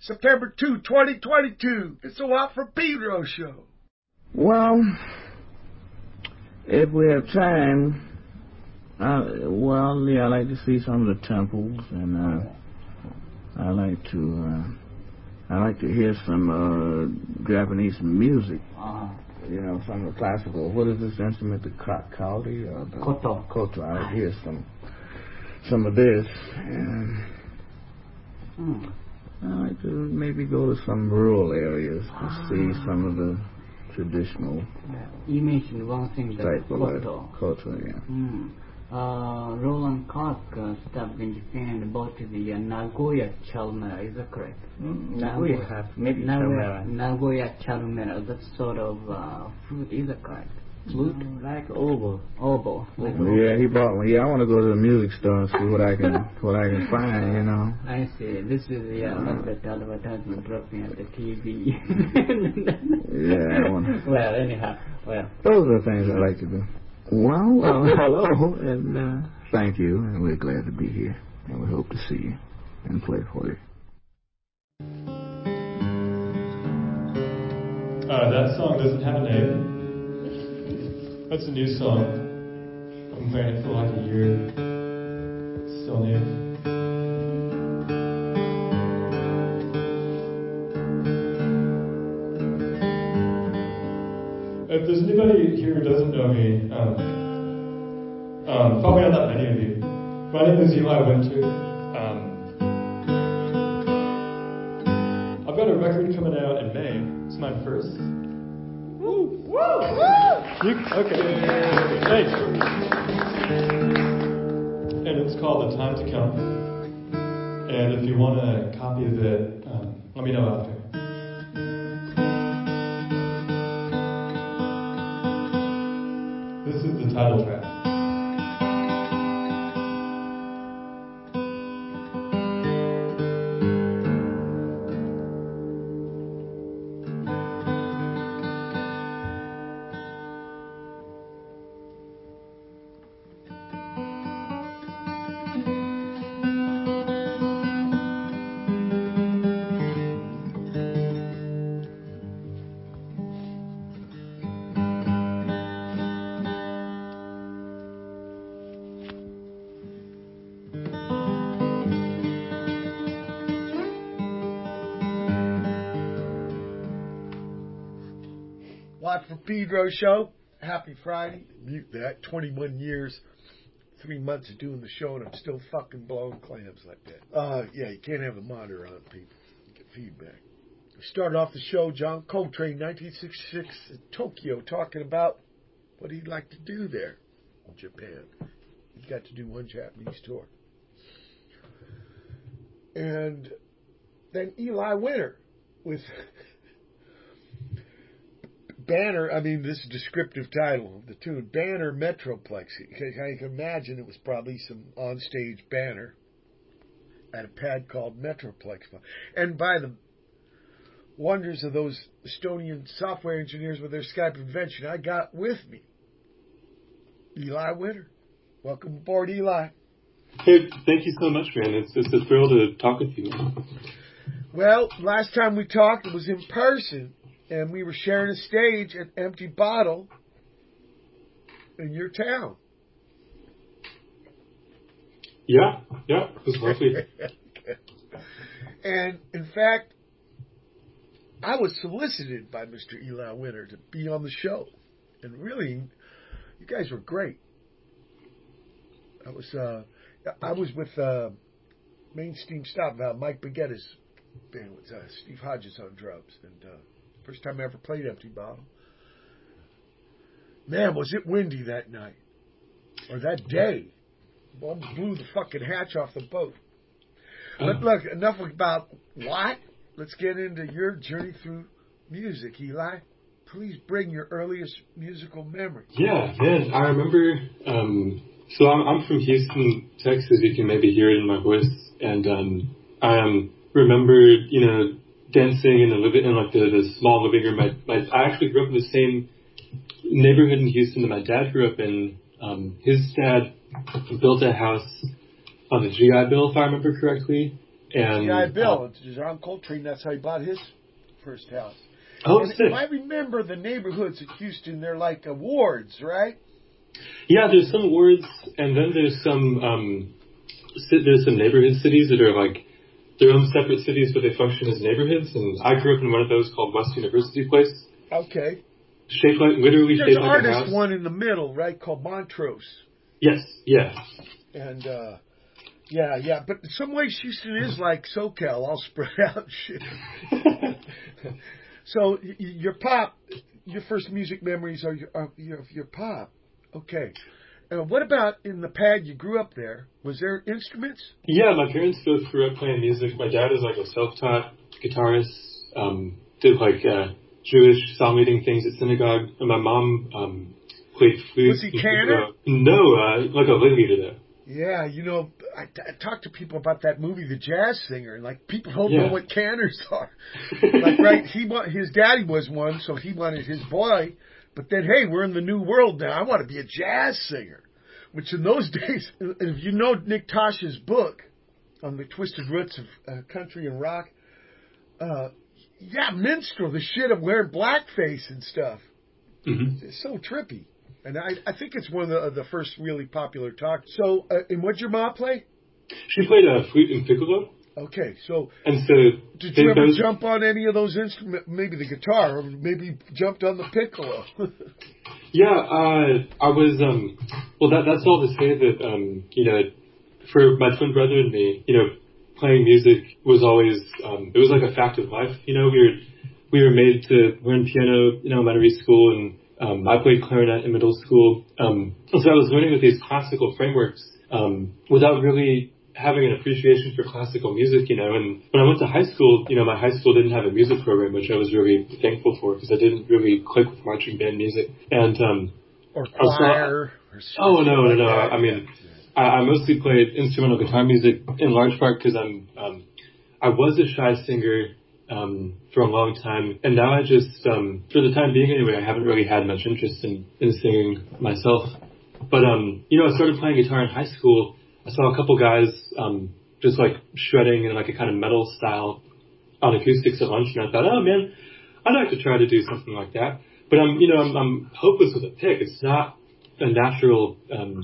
September 2, 2022. It's a Watt from Pedro show. Well, if we have time, I like to see some of the temples, and I like to hear some Japanese music. You know, some of the classical. What is this instrument? The kauri or the koto? Koto. I hear some of this, and I like to maybe go to some rural areas to see some of the traditional. You mentioned one thing, that koto. Koto, yeah. Roland Clark stopped in Japan and bought the Nagoya Chalmera. Is that correct? Nagoya, maybe Nagoya Chalmera. That sort of fruit. Is that correct? Flute? Like oboe. Oboe. Yeah, he bought one. Yeah, I want to go to the music store and see what I can find, you know. I see. This is like that advertisement dropping at the TV. Yeah, I want to. Well, anyhow, those are the things I like to do. Well, hello, and thank you, and we're glad to be here, and we hope to see you and play for you. That song doesn't have a name. That's a new song. I've been playing it for like a year. It's still new. If there's anybody here who doesn't know me, probably not that many of you. My name is Eli Winter. I've got a record coming out in May. It's my first. Woo! Woo! Okay. Thanks. And it's called The Time to Come. And if you want a copy of it, let me know after. This is the title track. Watt from Pedro show. Happy Friday. Mute that. 21 years, 3 months of doing the show, and I'm still fucking blowing clams like that. Yeah, you can't have a monitor on, people. You get feedback. We started off the show, John Coltrane, 1966 in Tokyo, talking about what he'd like to do there in Japan. He got to do one Japanese tour. And then Eli Winter with Banner, this descriptive title of the tune, Banner Metroplex. I can imagine it was probably some onstage banner at a pad called Metroplex. And by the wonders of those Estonian software engineers with their Skype invention, I got with me Eli Winter. Welcome aboard, Eli. Hey, thank you so much, man. It's a thrill to talk with you. Well, last time we talked, it was in person. And we were sharing a stage at Empty Bottle in your town. Yeah, it was lovely. And, in fact, I was solicited by Mr. Eli Winter to be on the show. And really, you guys were great. I was with Mainstream Stop Valve, Mike Baguetta's band with Steve Hodges on drums. And first time I ever played Empty Bottle. Man, was it windy that night. Or that day. Well, blew the fucking hatch off the boat. But look, enough about what. Let's get into your journey through music, Eli. Please bring your earliest musical memory. Yeah, man. I remember... so I'm from Houston, Texas. You can maybe hear it in my voice. And I remember, dancing in the small living room. I actually grew up in the same neighborhood in Houston that my dad grew up in. His dad built a house on the GI Bill, if I remember correctly. And G.I. Bill, John Coltrane, that's how he bought his first house. Oh, And sick. if I remember the neighborhoods in Houston, they're like wards, right? Yeah, there's some wards, and then there's some neighborhood cities that are like their own separate cities, but they function as neighborhoods. And I grew up in one of those called West University Place. Okay. Shaped like, literally There's shaped an like a artist house. one in the middle, right, called Montrose. Yes, yeah. And, yeah. But in some ways, Houston is like SoCal, all spread out shit. So, your pop, your first music memories are your pop. Okay. What about in the pad you grew up there? Was there instruments? Yeah, my parents both grew up playing music. My dad is like a self-taught guitarist, did like Jewish psalm reading things at synagogue, and my mom played flute. Was he Cantor? No, like a lay leader though. Yeah, I talk to people about that movie, The Jazz Singer, and like people don't know what cantors are. Like, right? His daddy was one, so he wanted his boy. But then, hey, we're in the new world now. I want to be a jazz singer, which in those days, if you know Nick Tosh's book on the twisted roots of country and rock, minstrel, the shit of wearing blackface and stuff. Mm-hmm. It's so trippy. And I think it's one of the first really popular talks. So, and what'd your mom play? She played flute and piccolo. Okay, so... And so... Did you ever jump on any of those instruments? Maybe the guitar, or maybe jumped on the piccolo? Yeah, I was... that's all to say that, for my twin brother and me, playing music was always... it was like a fact of life. We were made to learn piano in elementary school, and I played clarinet in middle school. So I was learning with these classical frameworks without really having an appreciation for classical music, and when I went to high school, my high school didn't have a music program, which I was really thankful for because I didn't really click with marching band music. And, or choir. No. I mean, I mostly played instrumental guitar music in large part because I was a shy singer, for a long time. And now I just, for the time being anyway, I haven't really had much interest in singing myself. But, I started playing guitar in high school. I saw a couple guys just like shredding in like a kind of metal style on acoustics at lunch, and I thought, oh man, I'd like to try to do something like that. But I'm hopeless with a pick. It's not a natural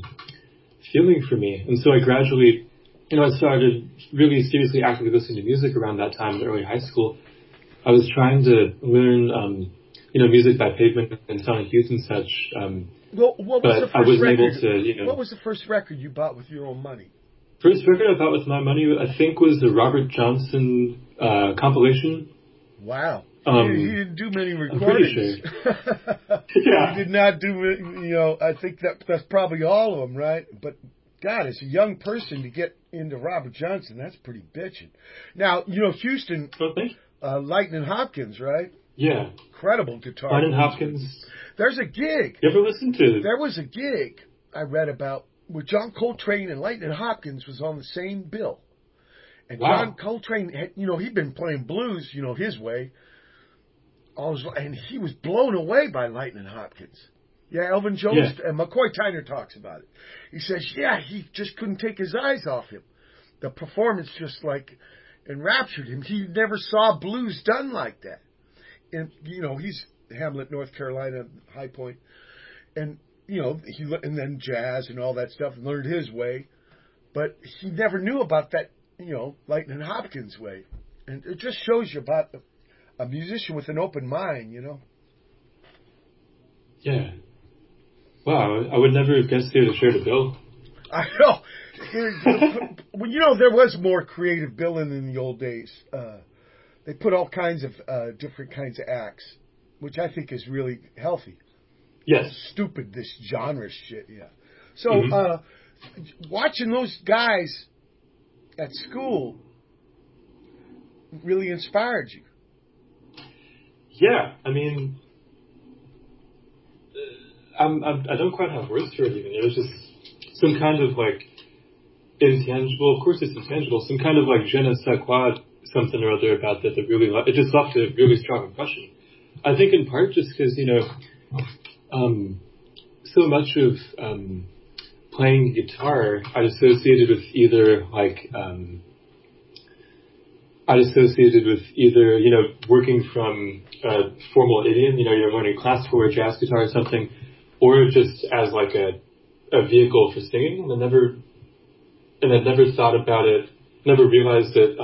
feeling for me. And so I gradually, I started really seriously actively listening to music around that time in early high school. I was trying to learn music by Pavement and Sonic Youth and such. What was the first I wasn't record? able to, What was the first record you bought with your own money? First record I bought with my money, I think, was the Robert Johnson compilation. Wow. He didn't do many recordings. I'm pretty sure. Yeah. He did not do, I think that's probably all of them, right? But, God, as a young person to get into Robert Johnson, that's pretty bitchin'. Now, Houston, Lightnin' Hopkins, right? Yeah. Incredible guitar. Lightnin' Hopkins. There's a gig. You ever listen to it? There was a gig I read about where John Coltrane and Lightnin' Hopkins was on the same bill. And wow. John Coltrane had, he'd been playing blues, his way. And he was blown away by Lightnin' Hopkins. Yeah, Elvin Jones and McCoy Tyner talks about it. He says, he just couldn't take his eyes off him. The performance just like enraptured him. He never saw blues done like that. And, he's Hamlet, North Carolina, High Point. And, and then jazz and all that stuff, and learned his way. But he never knew about that, Lightnin' Hopkins way. And it just shows you about a musician with an open mind, Yeah. Wow, I would never have guessed they would have shared a bill. I know. Well, there was more creative billing in the old days. They put all kinds of different kinds of acts, which I think is really healthy. Yes. Stupid, this genre shit, yeah. So, watching those guys at school really inspired you. Yeah, I mean, I don't quite have words for it even. It was just some kind of like intangible, of course it's intangible, some kind of like je ne sais quoi, something or other about that really, it just left a really strong impression. I think in part just because, so much of playing guitar I associated with either like I'd associated with either, working from a formal idiom, you're learning classical or jazz guitar or something, or just as like a vehicle for singing. And I never thought about it, never realized that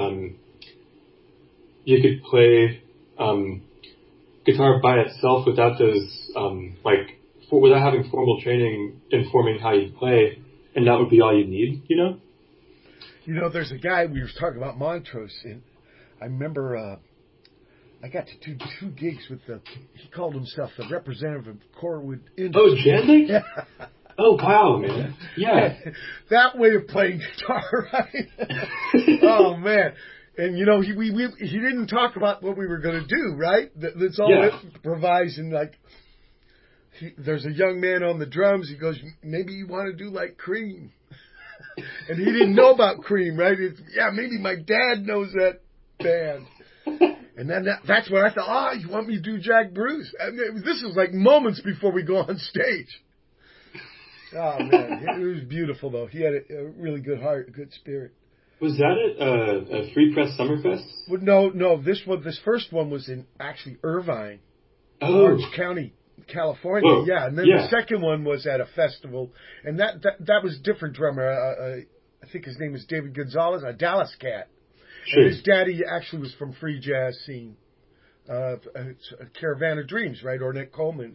you could play guitar by itself without those, without having formal training informing how you play, and that would be all you need, There's a guy, we were talking about Montrose, and I remember I got to do 2 gigs with he called himself the representative of Corwood Industries. Oh, Jandik? Yeah. Oh, wow, man. Yeah. That way of playing guitar, right? Oh, man. And, he didn't talk about what we were going to do, right? That's all it provides. And, there's a young man on the drums. He goes, maybe you want to do like Cream. And he didn't know about Cream, right? Maybe my dad knows that band. And then that's when I thought, you want me to do Jack Bruce? I mean, this was like moments before we go on stage. Oh, man. It was beautiful, though. He had a really good heart, a good spirit. Was that at a Free Press Summerfest? Well, no. This first one was in actually Irvine, Orange County, California. Whoa. Yeah, and then the second one was at a festival, and that was a different drummer. I think his name was David Gonzalez, a Dallas cat. Sure. And his daddy actually was from free jazz scene, Caravan of Dreams, right? Ornette Coleman.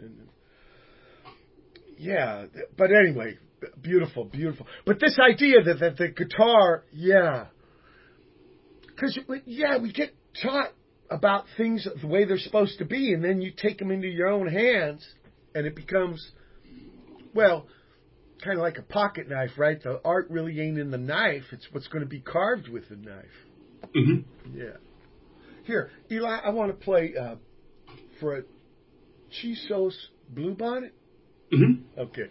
Yeah, but anyway, beautiful. But this idea that the guitar, because we get taught about things the way they're supposed to be, and then you take them into your own hands, and it becomes, kind of like a pocket knife, right? The art really ain't in the knife; it's what's going to be carved with the knife. Mm-hmm. Yeah. Here, Eli, I want to play for a Chisos Bluebonnet. Mm-hmm. Okay.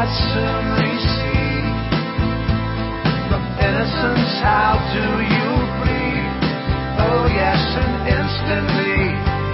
I soon receive. From innocence, how do you breathe? Oh yes, and instantly.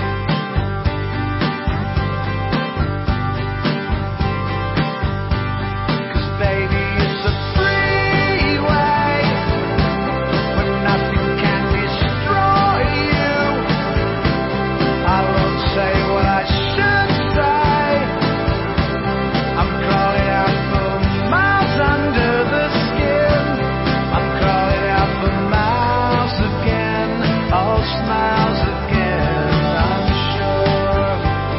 'Cause baby, it's a freeway where nothing can destroy you. I won't say what I should say. I'm crawling out for miles under the skin. I'm crawling out for miles again. All smiles again, I'm sure.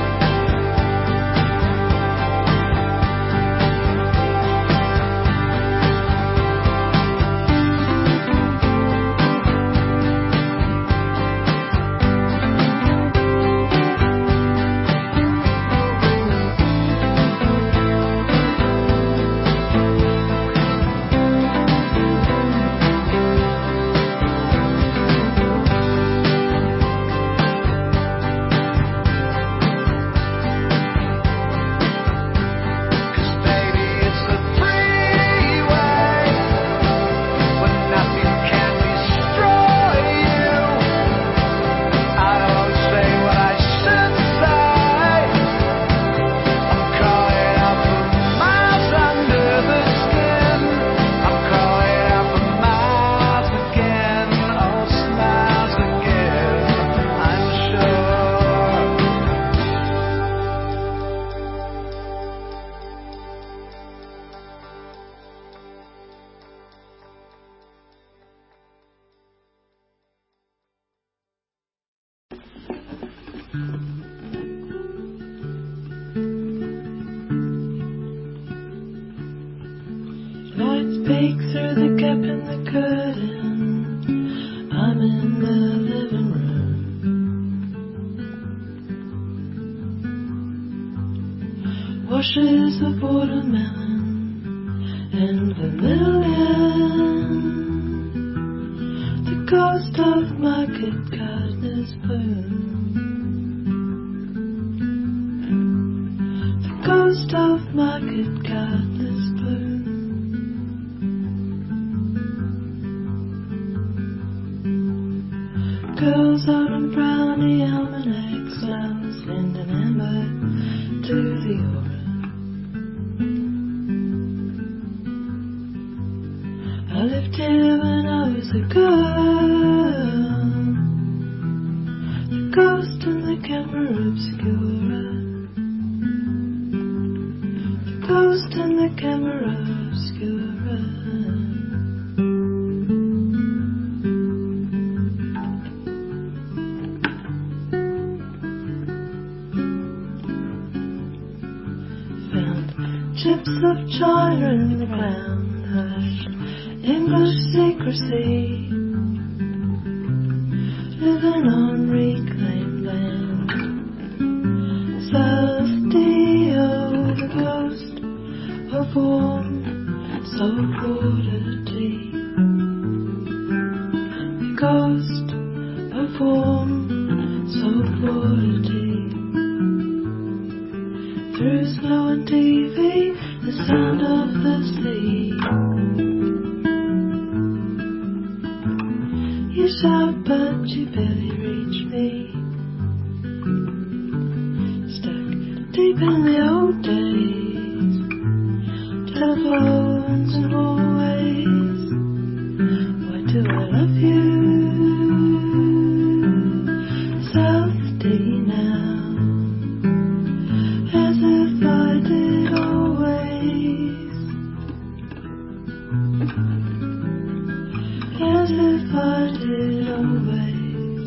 Lights peek through the gap in the curtain. I'm in the living room. Washes of watermelon and vermilion. The ghost of market gardener's bloom. The ghost of market gardener's bloom. Girls out in brownie almanac smells, and an amber to the aura. I lived here when I was a girl. The ghost in the camera obscura. The ghost in the camera obscura. Chips of china in the ground, hushed English secrecy. Living on reclaimed land. South Dio, the ghost of warm salt water tea. The ghost of warm salt water tea. Through snow and TV, the sound of the sea. You shout, but you barely reach me. Stuck deep in the old days. Telephones and hallways. Why do I love you? South D now. As if I did always. As if I did always.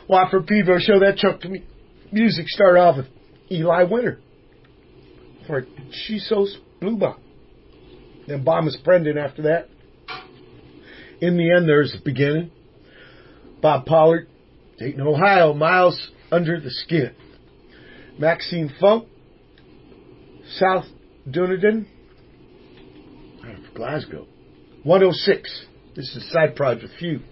Watford Pedro show. That chunk of music started off with Eli Winter for Chisos Blue Bomb. Then Bombus Brendan after that. In the End, There's the Beginning. Bob Pollard, Dayton, Ohio, Miles Under the Skin. Maxine Funk, South Dunedin, out of Glasgow. 106. This is a side project with you.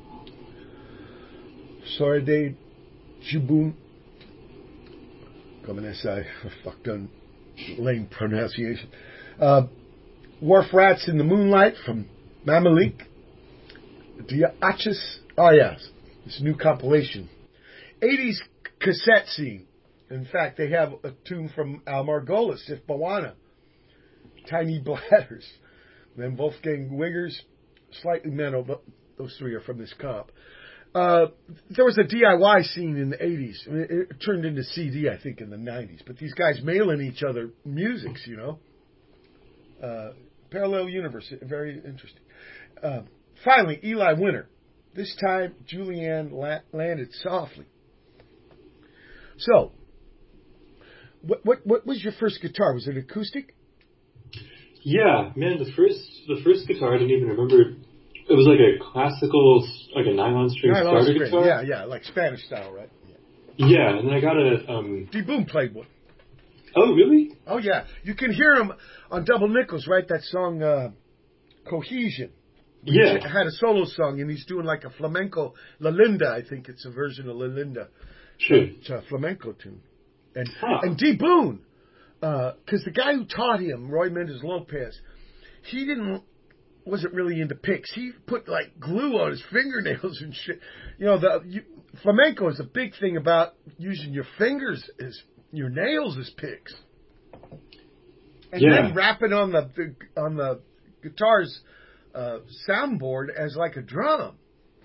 Soride Jibun. Coming inside. Fuck done. Lame pronunciation. Wharf Rats in the Moonlight from Mamalik. Diachis. Oh, yes. It's a new compilation. 80s cassette scene. In fact, they have a tune from Al Margolis, If Bawana. Tiny Bladders. Then Wolfgang Wiggers, Slightly Mental, but those three are from this comp. There was a DIY scene in the 80s. I mean, it turned into CD, I think, in the 90s. But these guys mailing each other musics, you know. Parallel universe. Very interesting. Finally, Eli Winter. This time, Julianne landed softly. So, what was your first guitar? Was it acoustic? Yeah, man, the first guitar I didn't even remember. It was like a classical, like a nylon string starter guitar. Yeah, like Spanish style, right? Yeah, and then I got a... D. Boom played one. Oh, really? Oh, yeah. You can hear him on Double Nickels, right? That song, Cohesion. Yeah. He had a solo song, and he's doing like a flamenco, La Linda, I think it's a version of La Linda. Sure. It's a flamenco tune. And D. Boone, because the guy who taught him, Roy Mendez Lopez, he wasn't really into picks. He put like glue on his fingernails and shit. You know, flamenco is a big thing about using your fingers as your nails as picks, and then rapping on the guitar's soundboard as like a drum.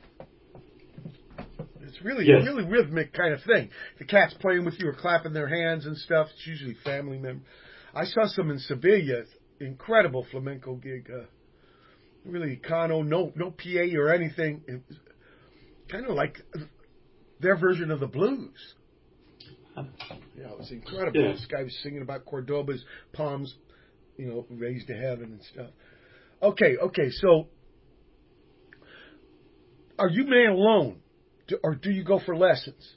It's really really rhythmic kind of thing. The cat's playing with you or clapping their hands and stuff. It's usually family members. I saw some in Sevilla. Incredible flamenco gig. Really econo, no PA or anything. It was kind of like their version of the blues. Yeah, it was incredible. Yeah. This guy was singing about Cordoba's palms, you know, raised to heaven and stuff. Okay, so are you man alone? Or do you go for lessons?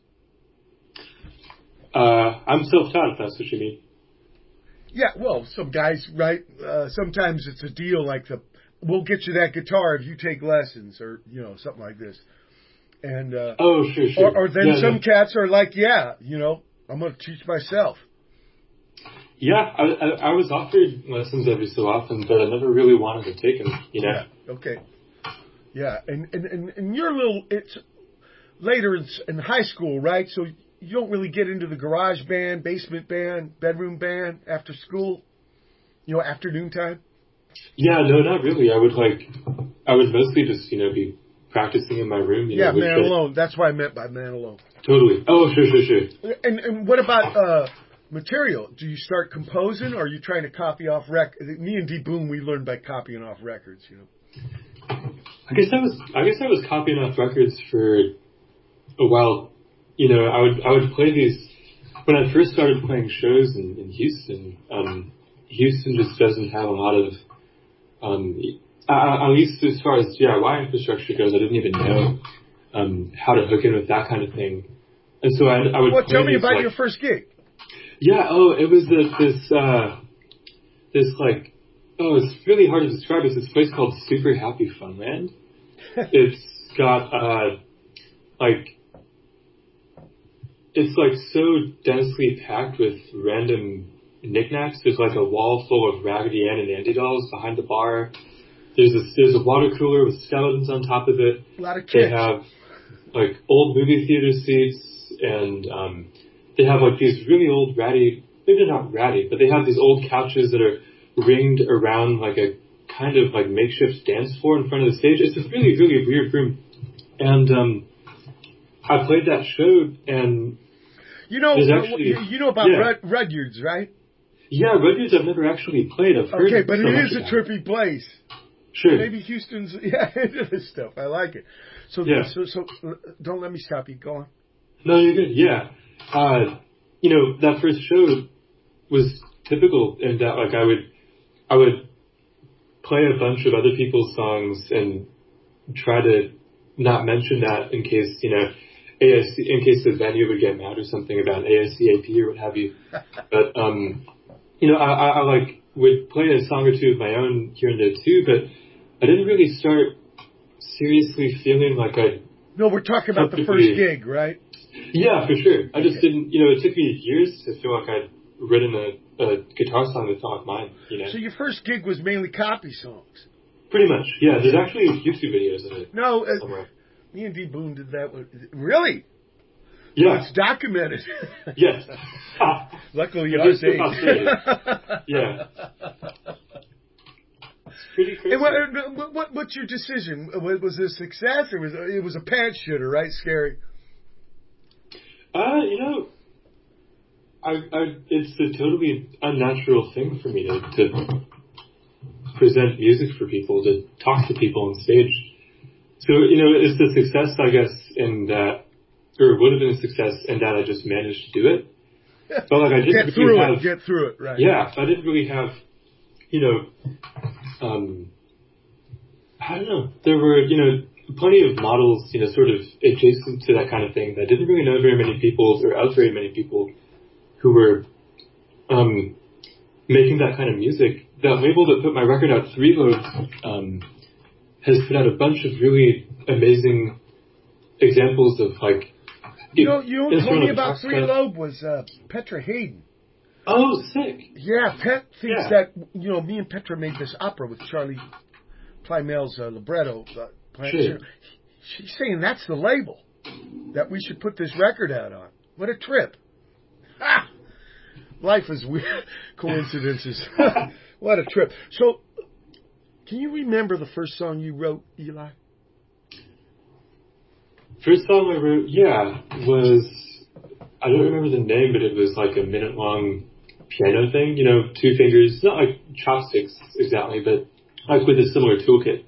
I'm self-taught, if that's what you mean. Yeah, well, some guys, right? Sometimes it's a deal like we'll get you that guitar if you take lessons, or you know, something like this. And sure. Or then some cats are like, yeah, you know, I'm going to teach myself. Yeah, I was offered lessons every so often, but I never really wanted to take them. You know. Yeah. Okay. Yeah, and you're a little. It's later in high school, right? So you don't really get into the garage band, basement band, bedroom band after school. You know, afternoon time. Yeah, no, not really. I would mostly just, be practicing in my room. Yeah, man alone. That's what I meant by man alone. Totally. Oh, sure. And what about material? Do you start composing, or are you trying to copy off Me and D. Boom, we learned by copying off records, you know. I guess I was copying off records for a while. You know, I would play these when I first started playing shows in Houston. Houston just doesn't have a lot of, at least as far as DIY infrastructure goes, I didn't even know how to hook in with that kind of thing. And so I would. Well, tell me about your first gig. Yeah. Oh, it was it's really hard to describe. It's this place called Super Happy Funland. It's got it's so densely packed with random knickknacks. There's like a wall full of Raggedy Ann and Andy dolls behind the bar. There's a water cooler with skeletons on top of it. A lot of kids. They have old movie theater seats, and they have these really old maybe not ratty, but they have these old couches that are ringed around a kind of makeshift dance floor in front of the stage. It's a really, really weird room. And I played that show, and you know about yeah. Rudyard's, right? Yeah, Rudyard's I've never actually played. I've heard. Okay, but it is a trippy place. Sure. Maybe Houston's into this stuff. I like it. So yeah. So don't let me stop you. Go on. No, you're good. Yeah. That first show was typical in that, like, I would play a bunch of other people's songs and try to not mention that in case, in case the venue would get mad or something about ASCAP or what have you. But, I like would play a song or two of my own here and there too, but I didn't really start seriously feeling like I... No, we're talking about the first gig, right? Yeah, for sure. I just didn't, it took me years to feel like I'd written a guitar song that felt like mine, So your first gig was mainly copy songs? Pretty much, yeah. There's actually YouTube videos of it. No, me and D. Boone did that one. Really? Yeah. Well, it's documented. Yes. Luckily, I was Yeah. It's pretty crazy. And what's your decision? Was it a success, or it was a pants shitter, right? Scary. It's a totally unnatural thing for me to present music for people, to talk to people on stage. So, it's a success, I guess, in that, or it would have been a success in that I just managed to do it. But like I didn't get through it, right? Yeah, I didn't really have, I don't know. There were, plenty of models, sort of adjacent to that kind of thing. I didn't really know very many people, or out very many people who were making that kind of music. That label that put my record out, Three Lobe, has put out a bunch of really amazing examples of like. You told me about Three Lobe was Petra Hayden. Oh, sick! Yeah, Pet thinks that me and Petra made this opera with Charlie Plymel's libretto. Sure. She's saying that's the label that we should put this record out on. What a trip! Life is weird. Coincidences. What a trip. So, can you remember the first song you wrote, Eli? First song I wrote, was, I don't remember the name, but it was like a minute-long piano thing, 2 fingers, not like chopsticks exactly, but like with a similar toolkit.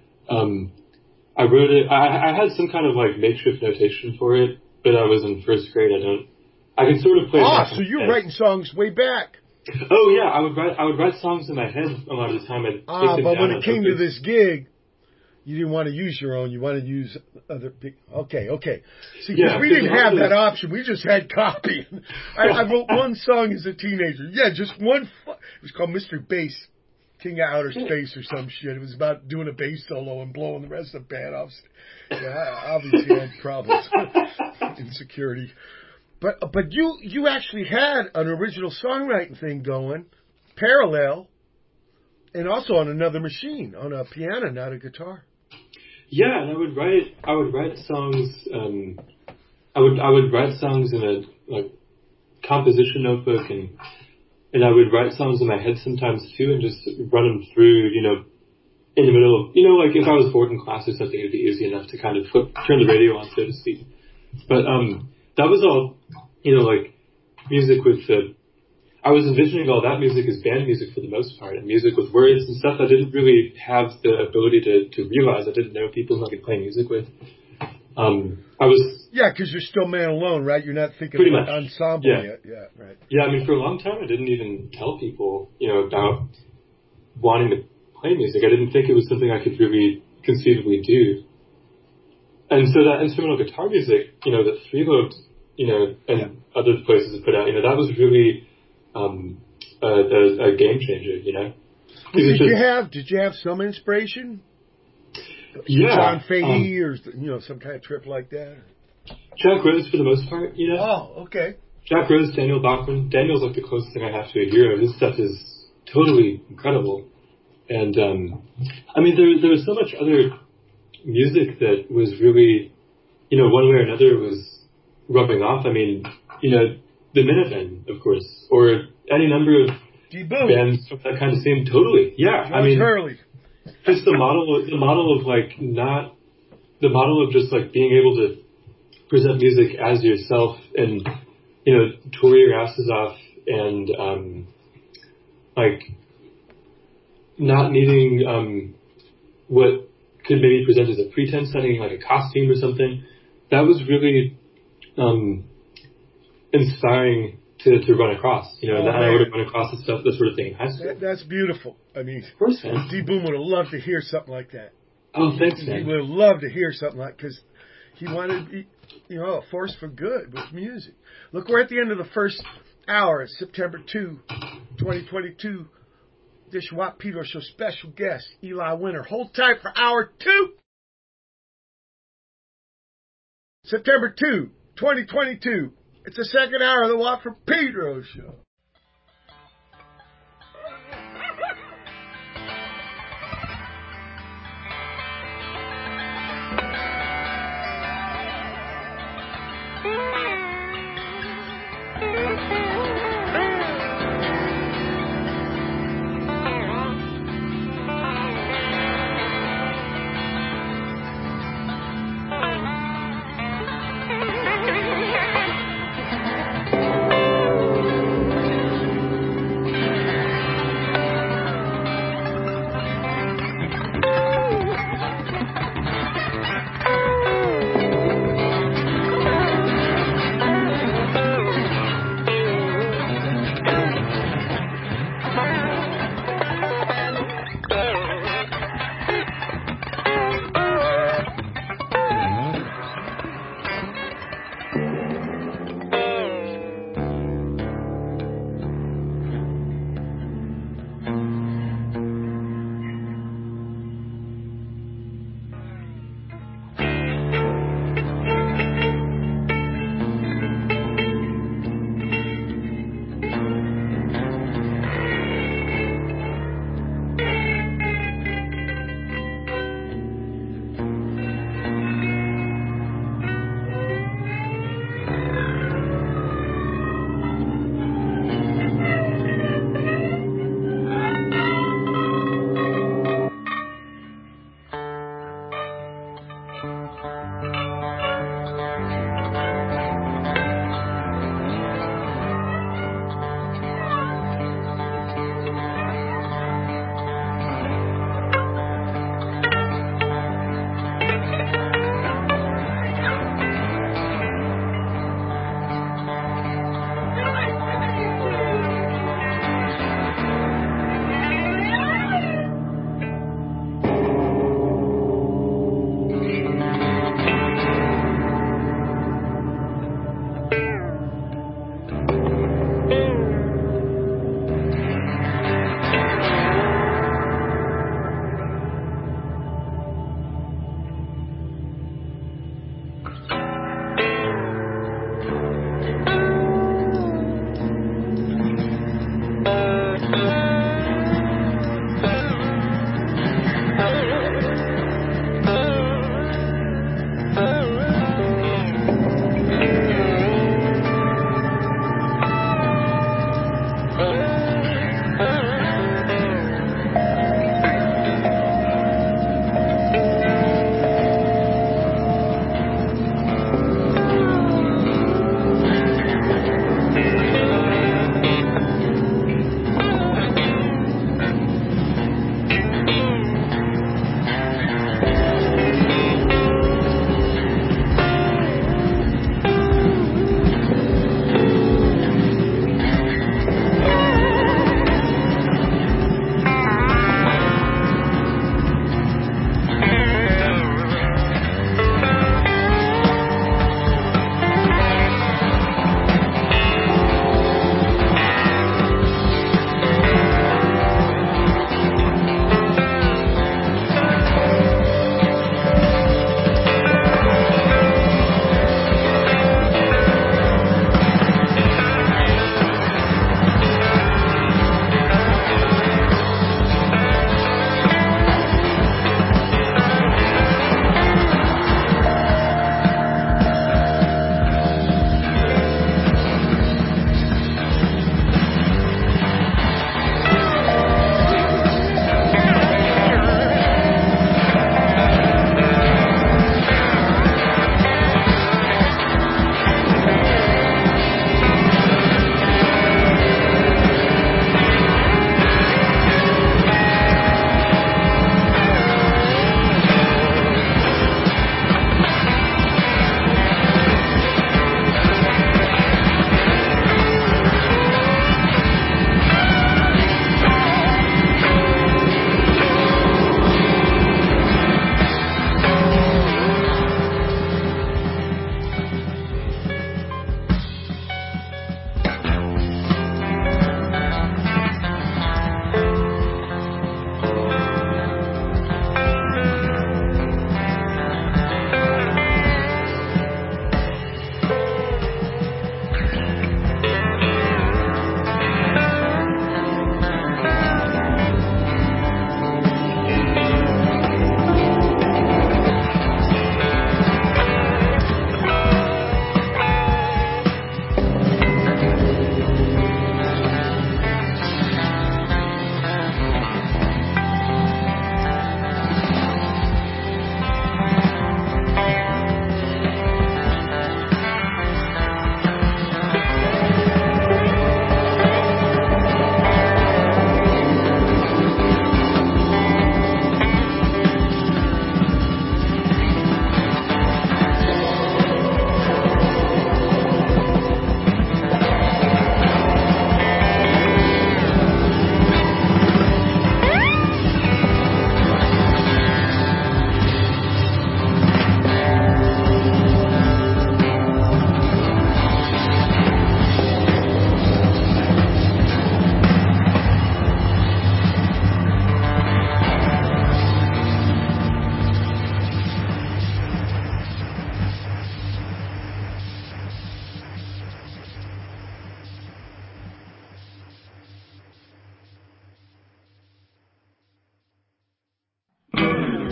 I wrote it, I had some kind of like makeshift notation for it, but I was in first grade, I can sort of play it. So you're writing songs way back. Oh yeah, I would write songs in my head a lot of the time. But when it came to this gig, you didn't want to use your own. You wanted to use other people. Okay. See, because we didn't have that option. We just had copy. I wrote one song as a teenager. Yeah, just one. It was called Mr. Bass, King of Outer Space or some shit. It was about doing a bass solo and blowing the rest of the band off. Yeah, I obviously had problems. Insecurity. But you actually had an original songwriting thing going, parallel, and also on another machine, on a piano, not a guitar. Yeah, and I would write songs. I would write songs in a like composition notebook, and I would write songs in my head sometimes too, and just run them through. In the middle of like if I was bored in class or something, it'd be easy enough to kind of turn the radio on, so to speak. But that was all, like music with I was envisioning all that music as band music for the most part, and music with words and stuff I didn't really have the ability to realize. I didn't know people who I could play music with. I was... Yeah, because you're still man alone, right? You're not thinking about ensemble yet. Yeah, right. Yeah, for a long time I didn't even tell people, about wanting to play music. I didn't think it was something I could really conceivably do. And so that instrumental guitar music, that Three Lobes, and other places have put out, that was really a game changer, Did you have some inspiration? Yeah. John Fahey or, some kind of trip like that? Jack Rose for the most part, Oh, okay. Jack Rose, Daniel Bachman. Daniel's like the closest thing I have to a hero. His stuff is totally incredible. And, there was so much other music that was really, one way or another was rubbing off. The Minutemen, of course, or any number of bands of that kind of same. Totally, yeah. George Hurley. Just the model of just like being able to present music as yourself and tour your asses off and not needing what could maybe present as a pretense setting, like a costume or something. That was really inspiring to run across. You know, Oh, that I man. would have run across this sort of thing in high school. That's beautiful. I mean, Of course, man. D-Boom would have loved to hear something like that. Oh, thanks, He man. would have loved to hear something like, because he wanted to be, you know, a force for good with music. Look, we're at the end of the first hour. It's September 2, 2022. This Watt Pedro Show special guest, Eli Winter. Hold tight for hour 2. September 2, 2022. It's the second hour of the Watt from Pedro Show.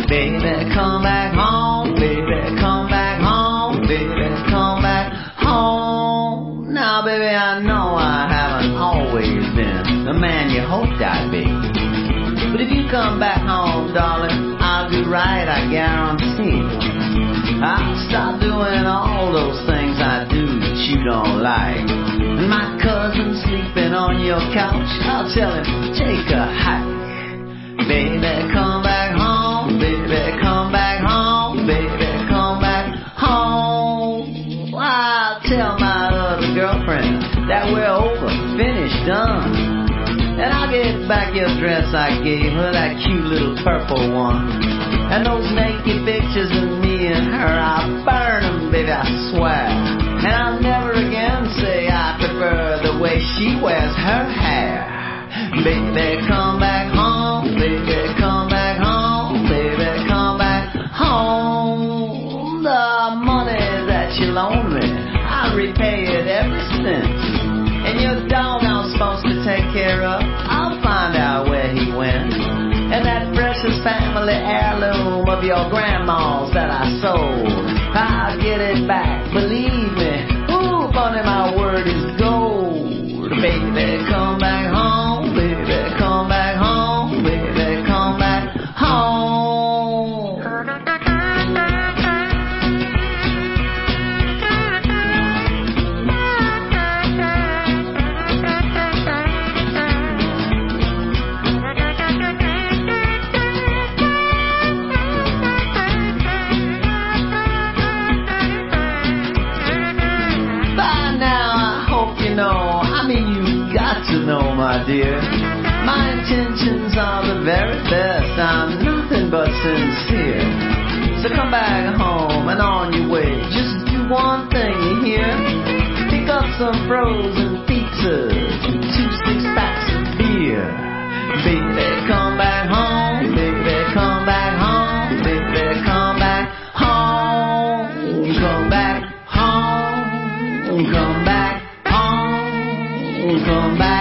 Baby, come back home. Baby, come back home. Baby, come back home. Now, baby, I know I haven't always been the man you hoped I'd be. But if you come back home, darling, I'll do right, I guarantee. I'll stop doing all those things I do that you don't like. And my cousin sleeping on your couch, I'll tell him, take a hike. Baby, come back home. Baby, come back home. Baby, come back home. I'll tell my other girlfriend that we're over, finished, done. And I'll get back your dress I gave her, that cute little purple one. And those naked pictures of me and her, I'll burn them, baby, I swear. And I'll never again say I prefer the way she wears her hair. Baby, come back home. Baby, come back home. Baby, come back home. The money that you loaned me, I'll repay it every cent. And your dog I'm supposed to take care of, I'll find out where he went. And that precious family heirloom of your grandma's that I sold, I'll get it back, believe me. Ooh, funny, my word is gold. Baby, come back home. Baby, come back home. Baby, come back home. To know, my dear, my intentions are the very best. I'm nothing but sincere. So come back home and on your way. Just do one thing, you hear? Pick up some frozen pizzas and 2 6-packs of beer. Baby, come back home. Baby, come back home. Baby, come back home. Come back home. Come back home. Come back.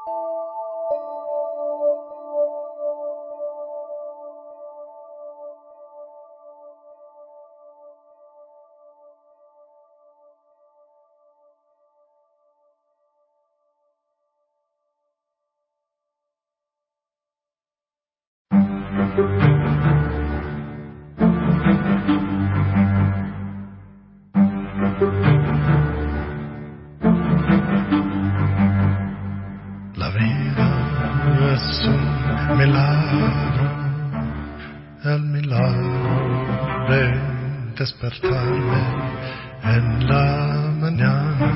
La vida es un milagro, el milagro de despertarme en la mañana,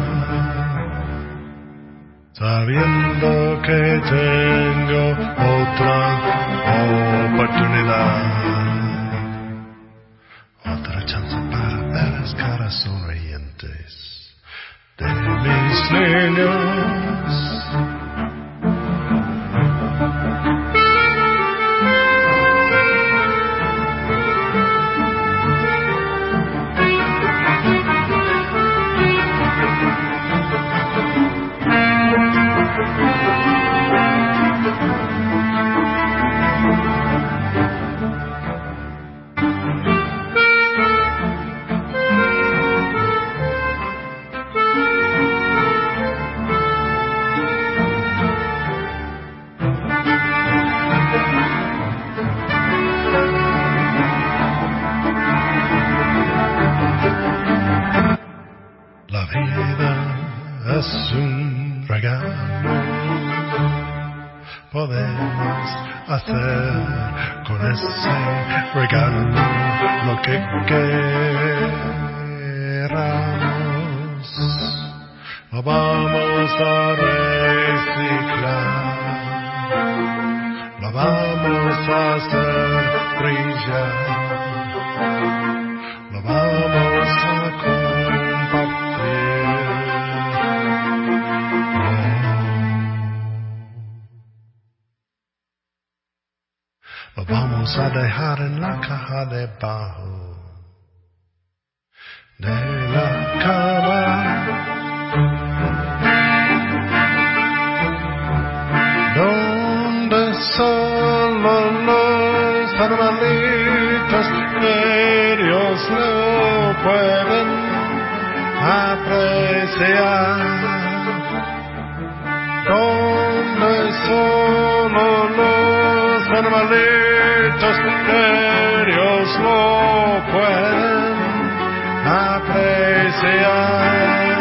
sabiendo que tengo otra oportunidad, otra chance para ver las caras sonrientes de mis niños. La vida es un regalo, podemos hacer con ese regalo lo que queramos. Lo vamos a reciclar, lo vamos a hacer brillar, lo vamos a compartir. Lo vamos a dejar en la caja debajo de la cama, donde solo los animalitos serios lo pueden apreciar, donde solo los animalitos serios lo pueden apreciar.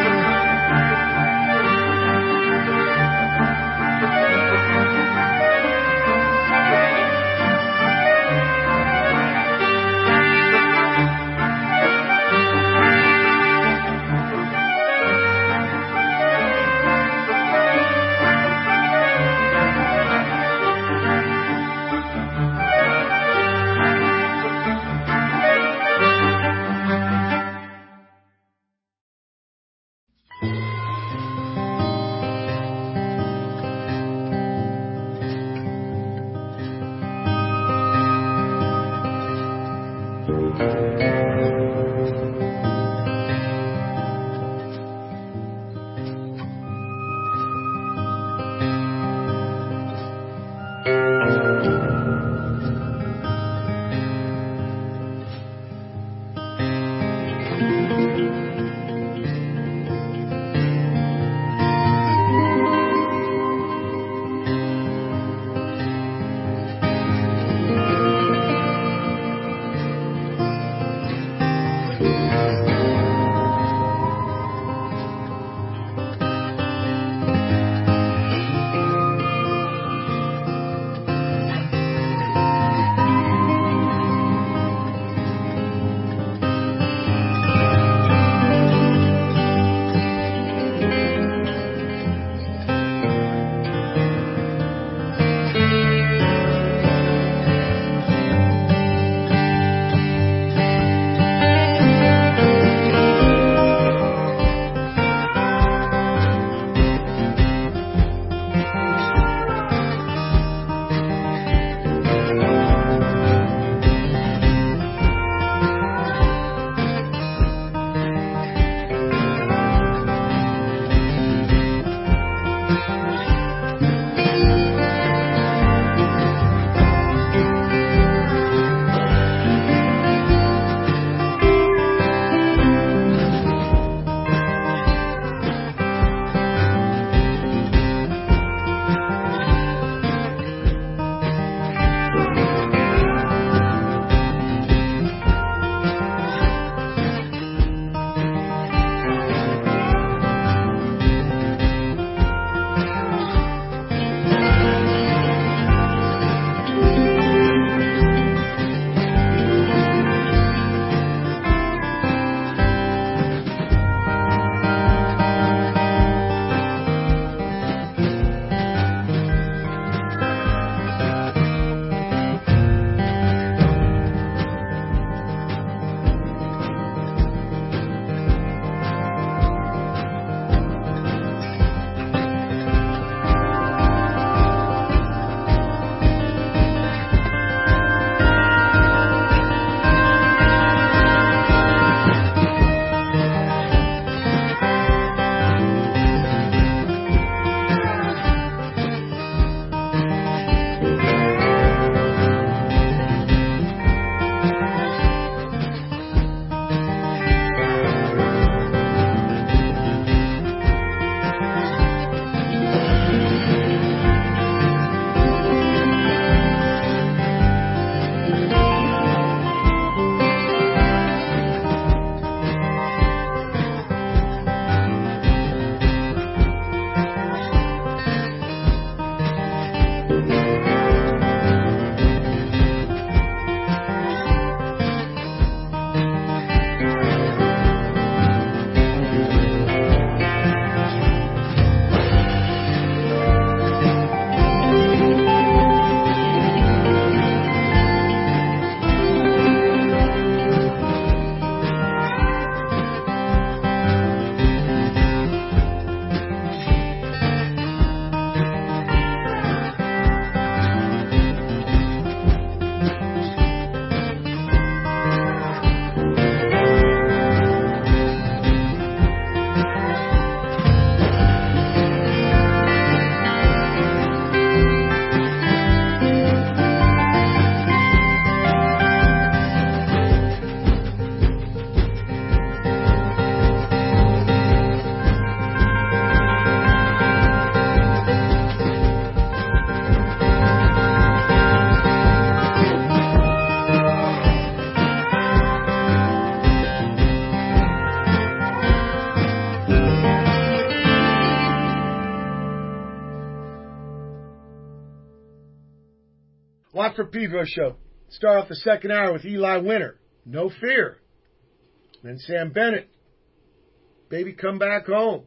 Watford Pedro Show. Start off the second hour with Eli Winter, No Fear. Then Sam Bennett, Baby Come Back Home.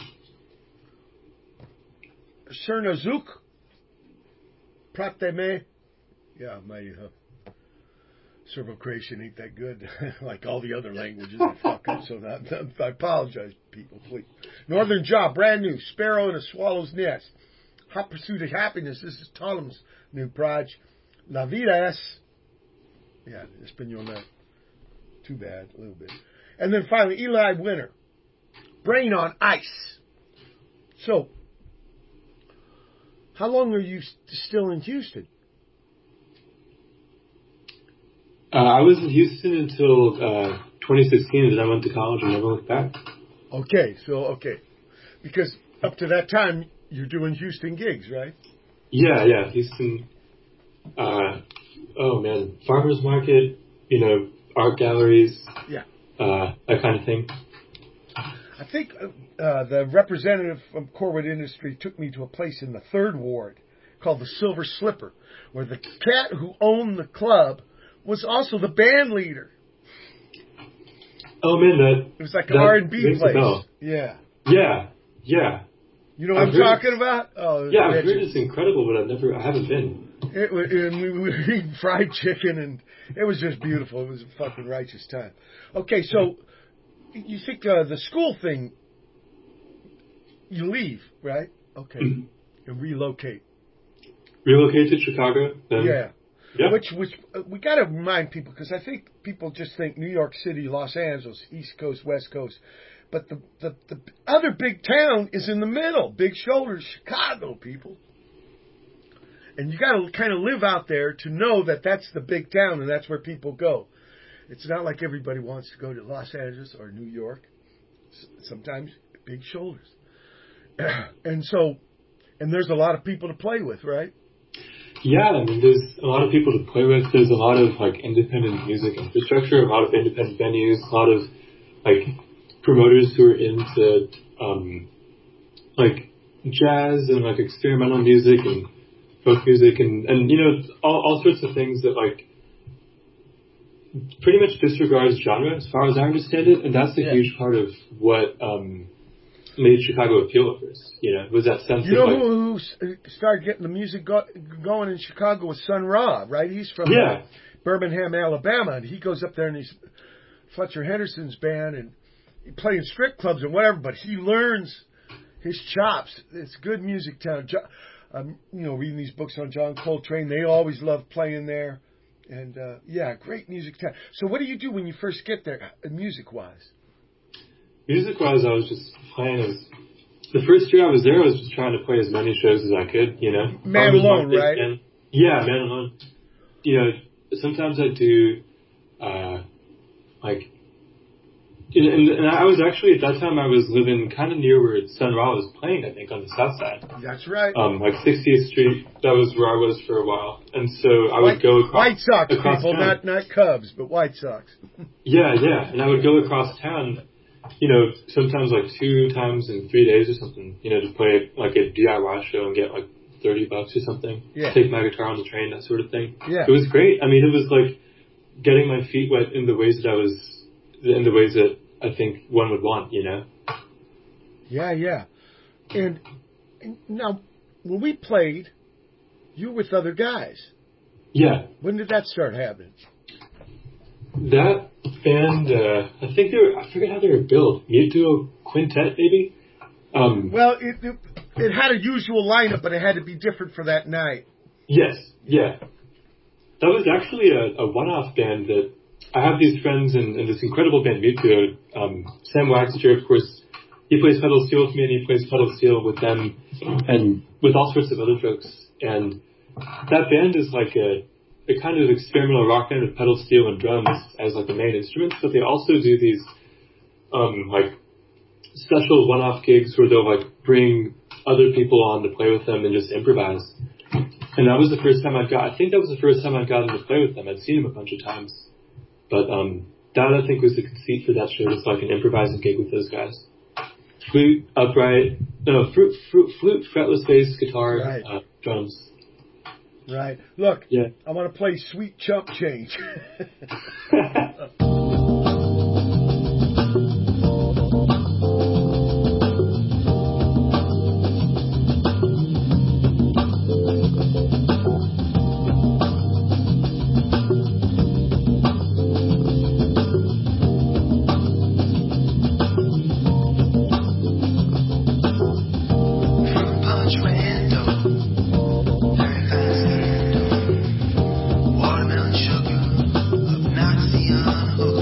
Cernozuk, Prateme. Yeah, my Serbo-Croatian ain't that good, like all the other languages I fuck up, so I apologize, people, please. Northern Jaw, brand new, Sparrow in a Swallow's Nest. Hot Pursuit of Happiness, this is Tolum's new project. La Vida es, yeah, Espanol, not too bad, a little bit. And then finally, Eli Winter, Brain on Ice. So, how long are you still in Houston? I was in Houston until 2016, and then I went to college and never looked back. Okay. Because up to that time, you're doing Houston gigs, right? Yeah, Houston. Farmers market, art galleries. Yeah. That kind of thing. I think the representative from Corwood Industry took me to a place in the 3rd Ward called the Silver Slipper, where the cat who owned the club was also the band leader. Oh man, it was like an R&B place. Yeah. You know what I'm talking about? Oh, yeah, I've heard it's incredible, but I haven't been. We were eating fried chicken, and it was just beautiful. It was a fucking righteous time. Okay, so you think the school thing, you leave, right? Okay, and relocate. Relocate to Chicago? Then? Yeah. Yeah. Which we got to remind people, because I think people just think New York City, Los Angeles, East Coast, West Coast. But the other big town is in the middle. Big shoulders, Chicago, people. And you got to kind of live out there to know that that's the big town and that's where people go. It's not like everybody wants to go to Los Angeles or New York. Sometimes big shoulders. And there's a lot of people to play with, right? Yeah, I mean, there's a lot of people to play with. There's a lot of, independent music infrastructure, a lot of independent venues, a lot of, promoters who are into, jazz and, experimental music and folk music and all sorts of things that, pretty much disregards genre, as far as I understand it. And that's a huge part of what, made Chicago appeal at first, was that sense of who started getting the music going in Chicago was Sun Ra, right? He's from Birmingham, Alabama, and he goes up there and he's Fletcher Henderson's band and he playing strip clubs and whatever, but he learns his chops. It's good music town. Reading these books on John Coltrane, they always love playing there, and great music town. So what do you do when you first get there, music-wise? Music-wise, I was just playing the first year I was there, I was just trying to play as many shows as I could, Man alone, right? Yeah, man alone. Sometimes I do, and I was actually, at that time, I was living kind of near where Sun Ra was playing, I think, on the south side. That's right. 60th Street, that was where I was for a while. And so I would go across White Sox across people, town. not Cubs, but White Sox. Yeah. And I would go across town, sometimes 2 times in 3 days or something, to play a DIY show and get $30 or something. Yeah. Take my guitar on the train, that sort of thing. Yeah. It was great. I mean, it was getting my feet wet in the ways that I think one would want, Yeah. And now, when we played, you were with other guys. Yeah. When did that start happening? That band, I forget how they were built. Mute Duo Quintet, maybe? Well, it had a usual lineup, but it had to be different for that night. Yes, yeah. That was actually a one-off band that I have these friends in this incredible band, Mute Duo. Sam Waxter, of course, he plays pedal steel with me, and he plays pedal steel with them, and with all sorts of other folks. And that band is a kind of experimental rock band with pedal steel and drums as the main instruments, but they also do these special one-off gigs where they'll bring other people on to play with them and just improvise. And that was the first time I think that was the first time I'd gotten to play with them. I'd seen them a bunch of times. But that, I think, was the conceit for that show. It's an improvising gig with those guys. Flute, upright, flute, fretless bass, guitar, drums. Right. Look, Yeah. I want to play Sweet Chump Change. Fruit punch window, very fancy window. Watermelon sugar, obnoxious hook.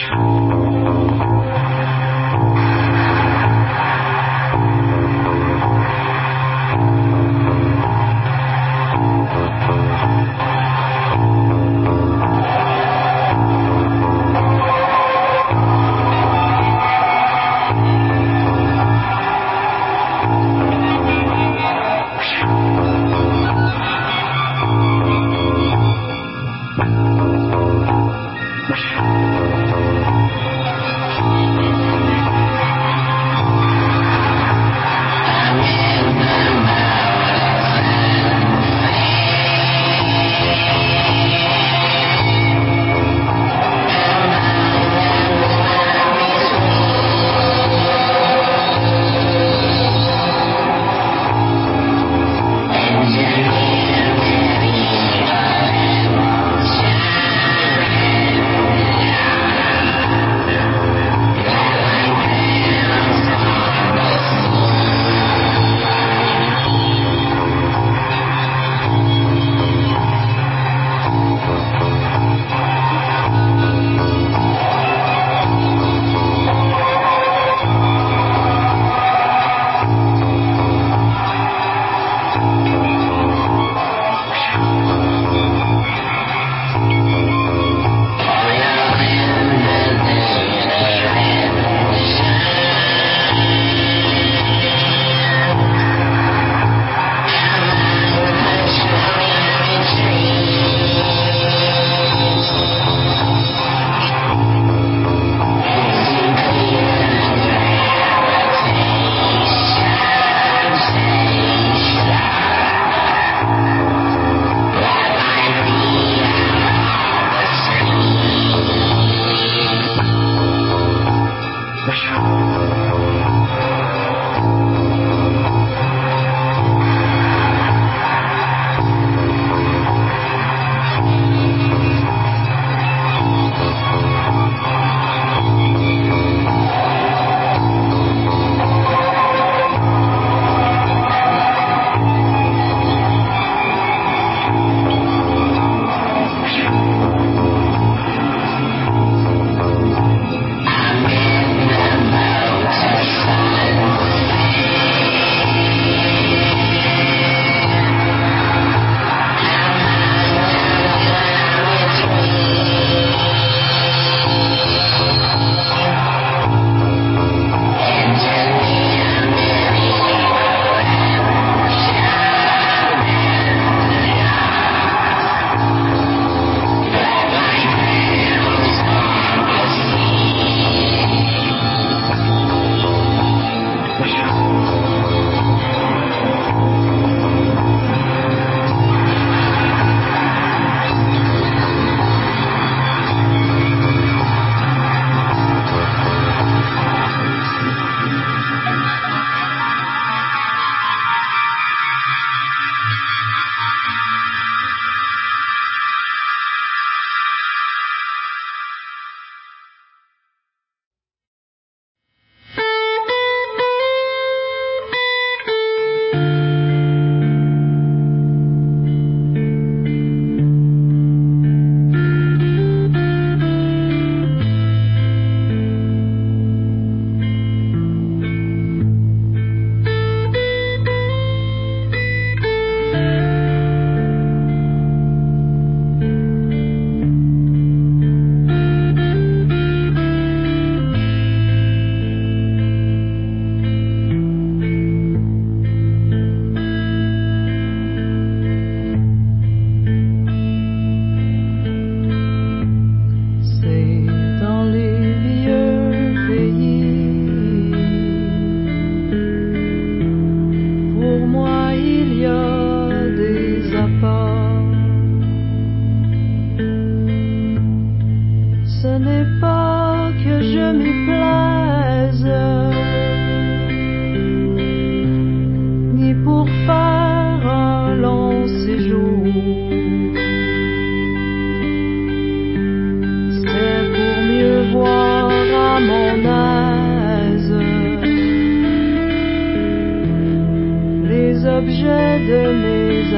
objet de mes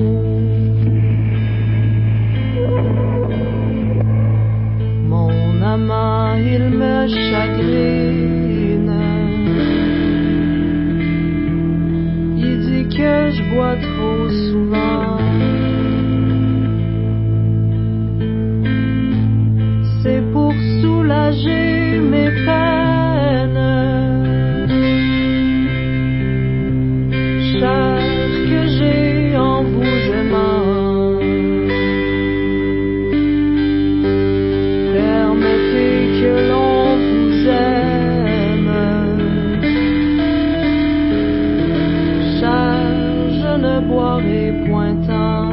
amours. Mon Constamment il me chagrine. Il dit que je bois trop souvent. C'est pour soulager mes peines. Cher que j'ai en vous aimant. Permettez que l'on vous aime. Cher, je ne boirai point tant.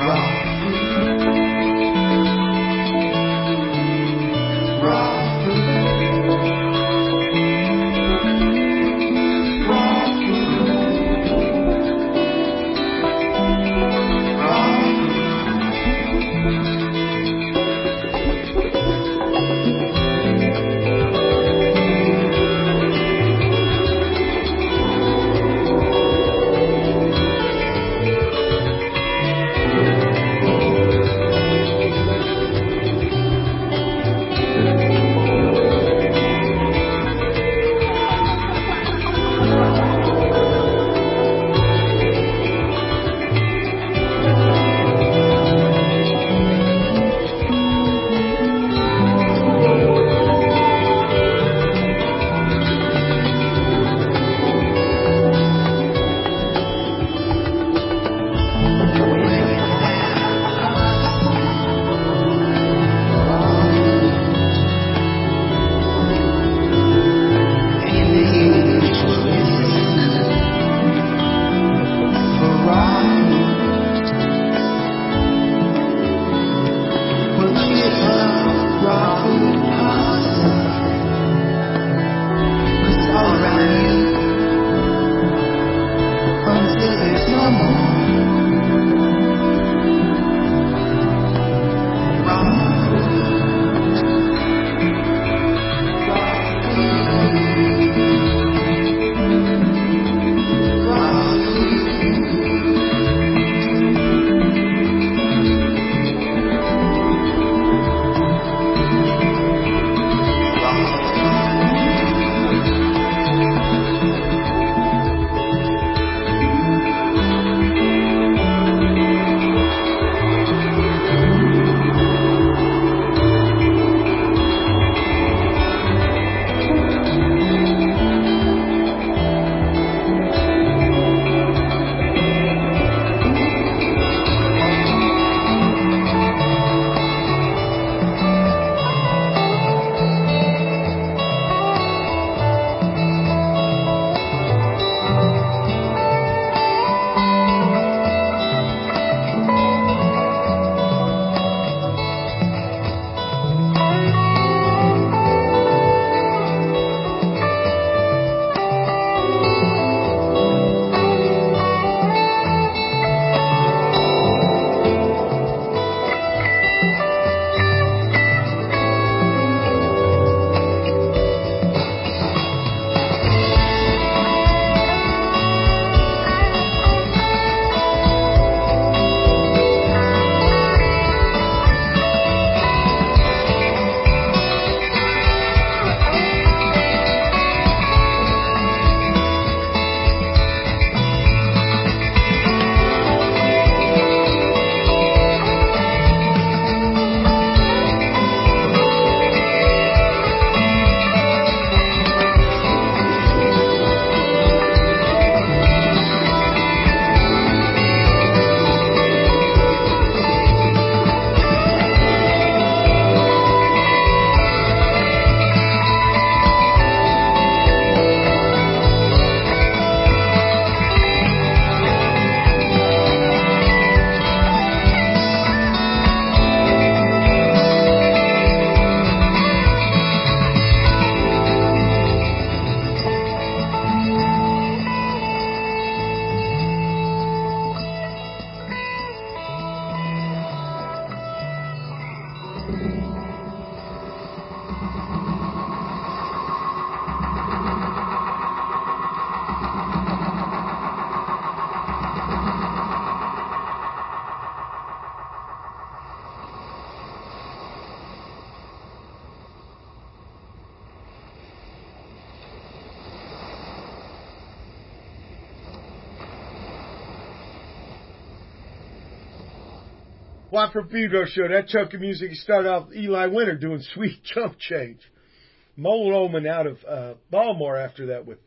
Watford Pedro Show. That chunk of music started off Eli Winter doing Sweet Jump Change. Mole Omen out of Baltimore after that with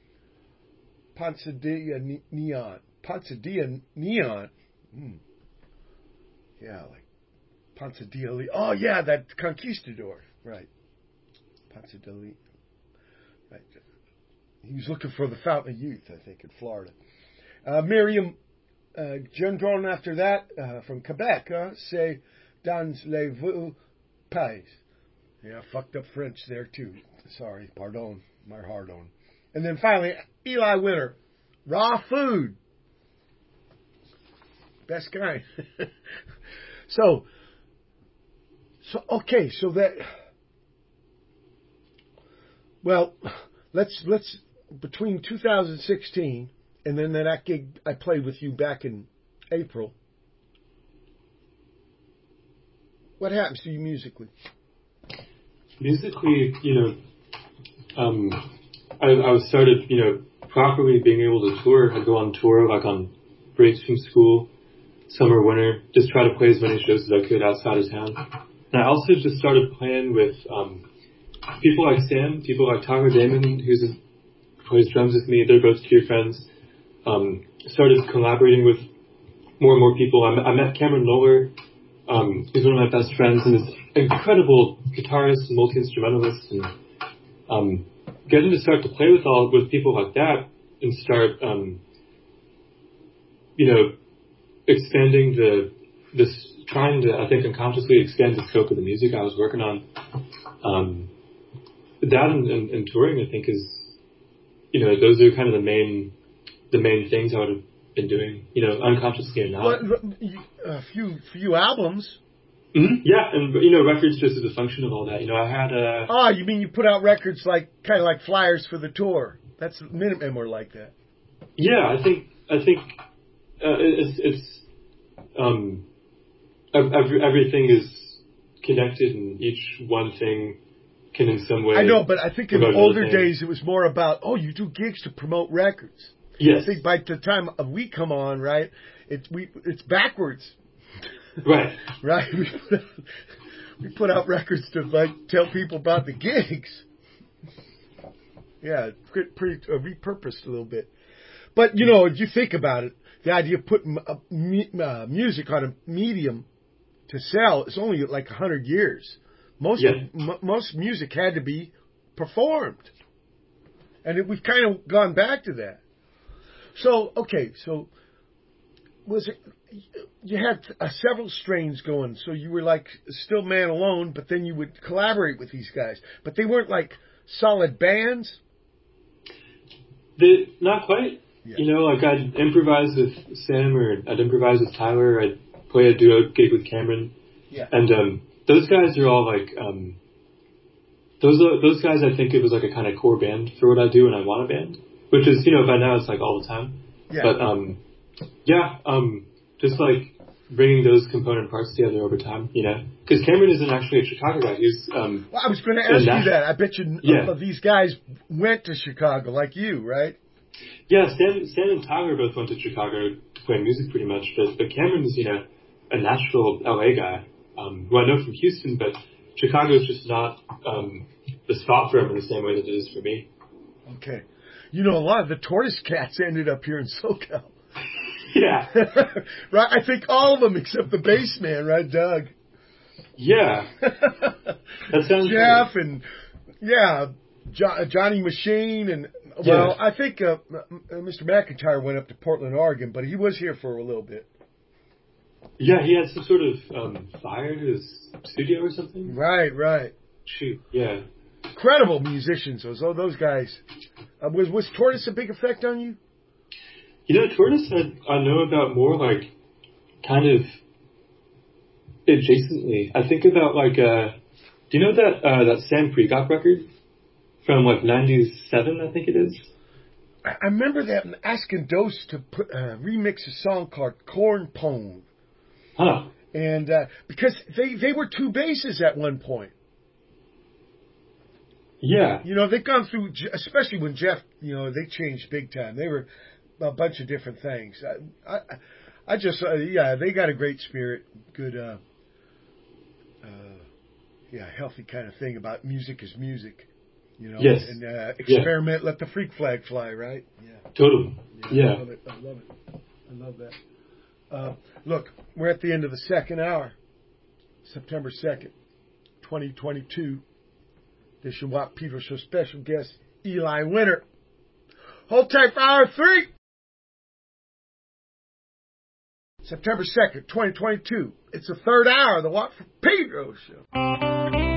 Ponsadilla Neon. Ponsadilla Neon. Yeah, like Ponsadilla. Oh, yeah, that Conquistador. Right. Ponsadilla. Right. He was looking for the Fountain of Youth, I think, in Florida. Miriam Gendron after that, from Quebec, say, dans les vous pays. Yeah, fucked up French there too. Sorry, pardon, my hard on. And then finally, Eli Winter, raw food. Best kind. So okay, so that, well, let's between 2016 and then that gig I played with you back in April. What happens to you musically? Musically, I started, properly being able to tour. I'd go on tour, like on breaks from school, summer, winter, just try to play as many shows as I could outside of town. And I also just started playing with people like Sam, people like Tyler Damon, who plays drums with me. They're both dear friends. Started collaborating with more and more people. I met Cameron Noller. He's one of my best friends and is an incredible guitarist and multi-instrumentalist. And getting to start to play with people like that and start, expanding trying to, I think, unconsciously expand the scope of the music I was working on. That and touring, I think, is, those are kind of the main things I would have been doing, unconsciously or not. A few albums. Mm-hmm. Yeah, and records just as a function of all that. I had you mean you put out records kind of like flyers for the tour? That's Minutemen were like that. Yeah, I think it's everything is connected, and each one thing can in some way. I know, but I think in the older days it was more about you do gigs to promote records. Yes. I think by the time we come on, right, it's backwards. Right. Right. We put out records to tell people about the gigs. Yeah, pretty repurposed a little bit. But if you think about it, the idea of putting music on a medium to sell is only like 100 years. Most music had to be performed, and we've kind of gone back to that. So was it? You had several strains going, so you were like still man alone, but then you would collaborate with these guys. But they weren't like solid bands? Not quite. Yeah. Like I'd improvise with Sam, or I'd improvise with Tyler, I'd play a duo gig with Cameron. Yeah. And those guys are all like, those guys, I think it was like a kind of core band for what I do, and I want a band, which is, by now it's like all the time. Yeah. But, just like bringing those component parts together over time, because Cameron isn't actually a Chicago guy. He's, well, I was going to ask you that. I bet you these guys went to Chicago like you, right? Yeah, Stan and Tyler both went to Chicago to play music pretty much, but Cameron's, a natural LA guy, who I know from Houston, but Chicago's just not, the spot for him in the same way that it is for me. Okay. A lot of the Tortoise Cats ended up here in SoCal. Yeah. Right? I think all of them except the bass man, right, Doug? Yeah. That sounds Jeff funny. and, Johnny Machine and, I think Mr. McIntyre went up to Portland, Oregon, but he was here for a little bit. Yeah, he had some sort of fire to his studio or something. Right. Shoot, yeah. Incredible musicians, those guys. Was Tortoise a big effect on you? Tortoise I know about more like kind of adjacently. I think about like, do you know that Sam Prekop record from like 97, I think it is? I remember that and asking Dose to remix a song called Corn Pone. Huh. And because they were two basses at one point. Yeah. They've gone through, especially when Jeff, they changed big time. They were a bunch of different things. I just, they got a great spirit, good, healthy kind of thing about music is music, Yes. and experiment, let the freak flag fly, right? Yeah. Totally. Yeah. I love that. Look, we're at the end of the second hour, September 2nd, 2022. This is Watt Pedro Show special guest, Eli Winter. Hold tight for hour 3. September 2nd, 2022. It's the third hour of the Watt from Pedro show.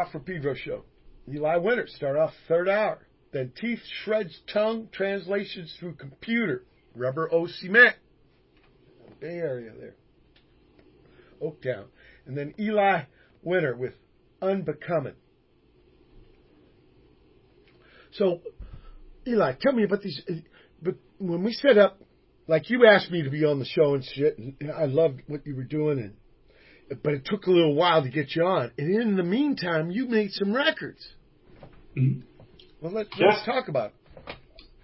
Watt from Pedro show. Eli Winter, start off third hour. Then Teeth Shreds Tongue, translations through computer. Rubber O Cement. Bay Area there. Oaktown. And then Eli Winter with Unbecoming. So, Eli, tell me about these. But when we set up, like you asked me to be on the show and shit, and I loved what you were doing, but it took a little while to get you on. And in the meantime, you made some records. Mm-hmm. Well, let's talk about it.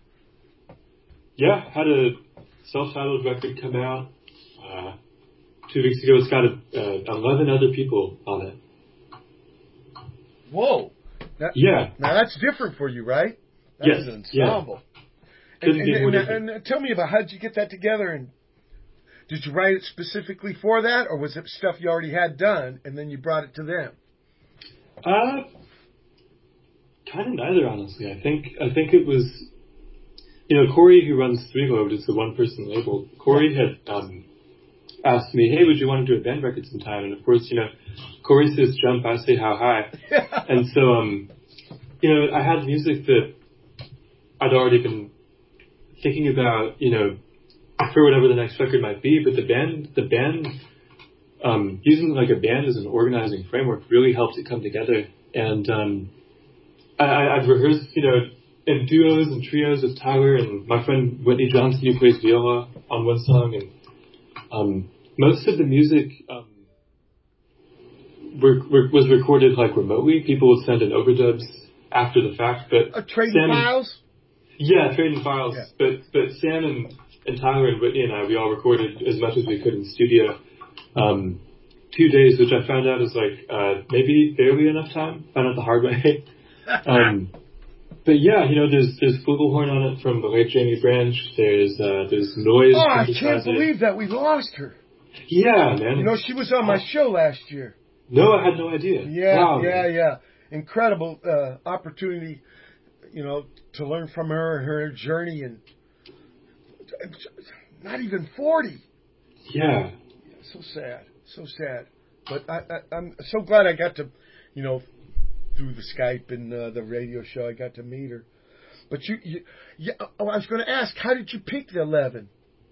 Yeah, had a self-titled record come out 2 weeks ago. It's got 11 other people on it. Whoa. Yeah. Now that's different for you, right? That's Yes. an ensemble. Yeah. And tell me about how did you get that together, and did you write it specifically for that, or was it stuff you already had done and then you brought it to them? Kind of neither, honestly. I think it was, Corey, who runs Three Lobed, it's the one-person label. Corey had asked me, hey, would you want to do a band record sometime? And of course, Corey says jump, I say how high. And so, I had music that I'd already been thinking about, for whatever the next record might be, but the band, using like a band as an organizing framework really helped it come together. And I've rehearsed, in duos and trios with Tyler and my friend Whitney Johnson, who plays viola on one song, and most of the music was recorded like remotely. People would send in overdubs after the fact, but trading files. Yeah, trading files. Yeah. But Sam and Tyler and Whitney and I, we all recorded as much as we could in the studio. 2 days, which I found out is like maybe barely enough time. Found out the hard way. But yeah, there's flugelhorn on it from the late Jamie Branch. There's noise. Oh, I can't believe that we lost her. Yeah, man. She was on my show last year. No, I had no idea. Yeah, wow, yeah. Incredible opportunity, to learn from her journey, and not even 40. Yeah. So sad. But I'm so glad I got to, through the Skype and the radio show, I got to meet her. But I was going to ask, how did you pick the 11?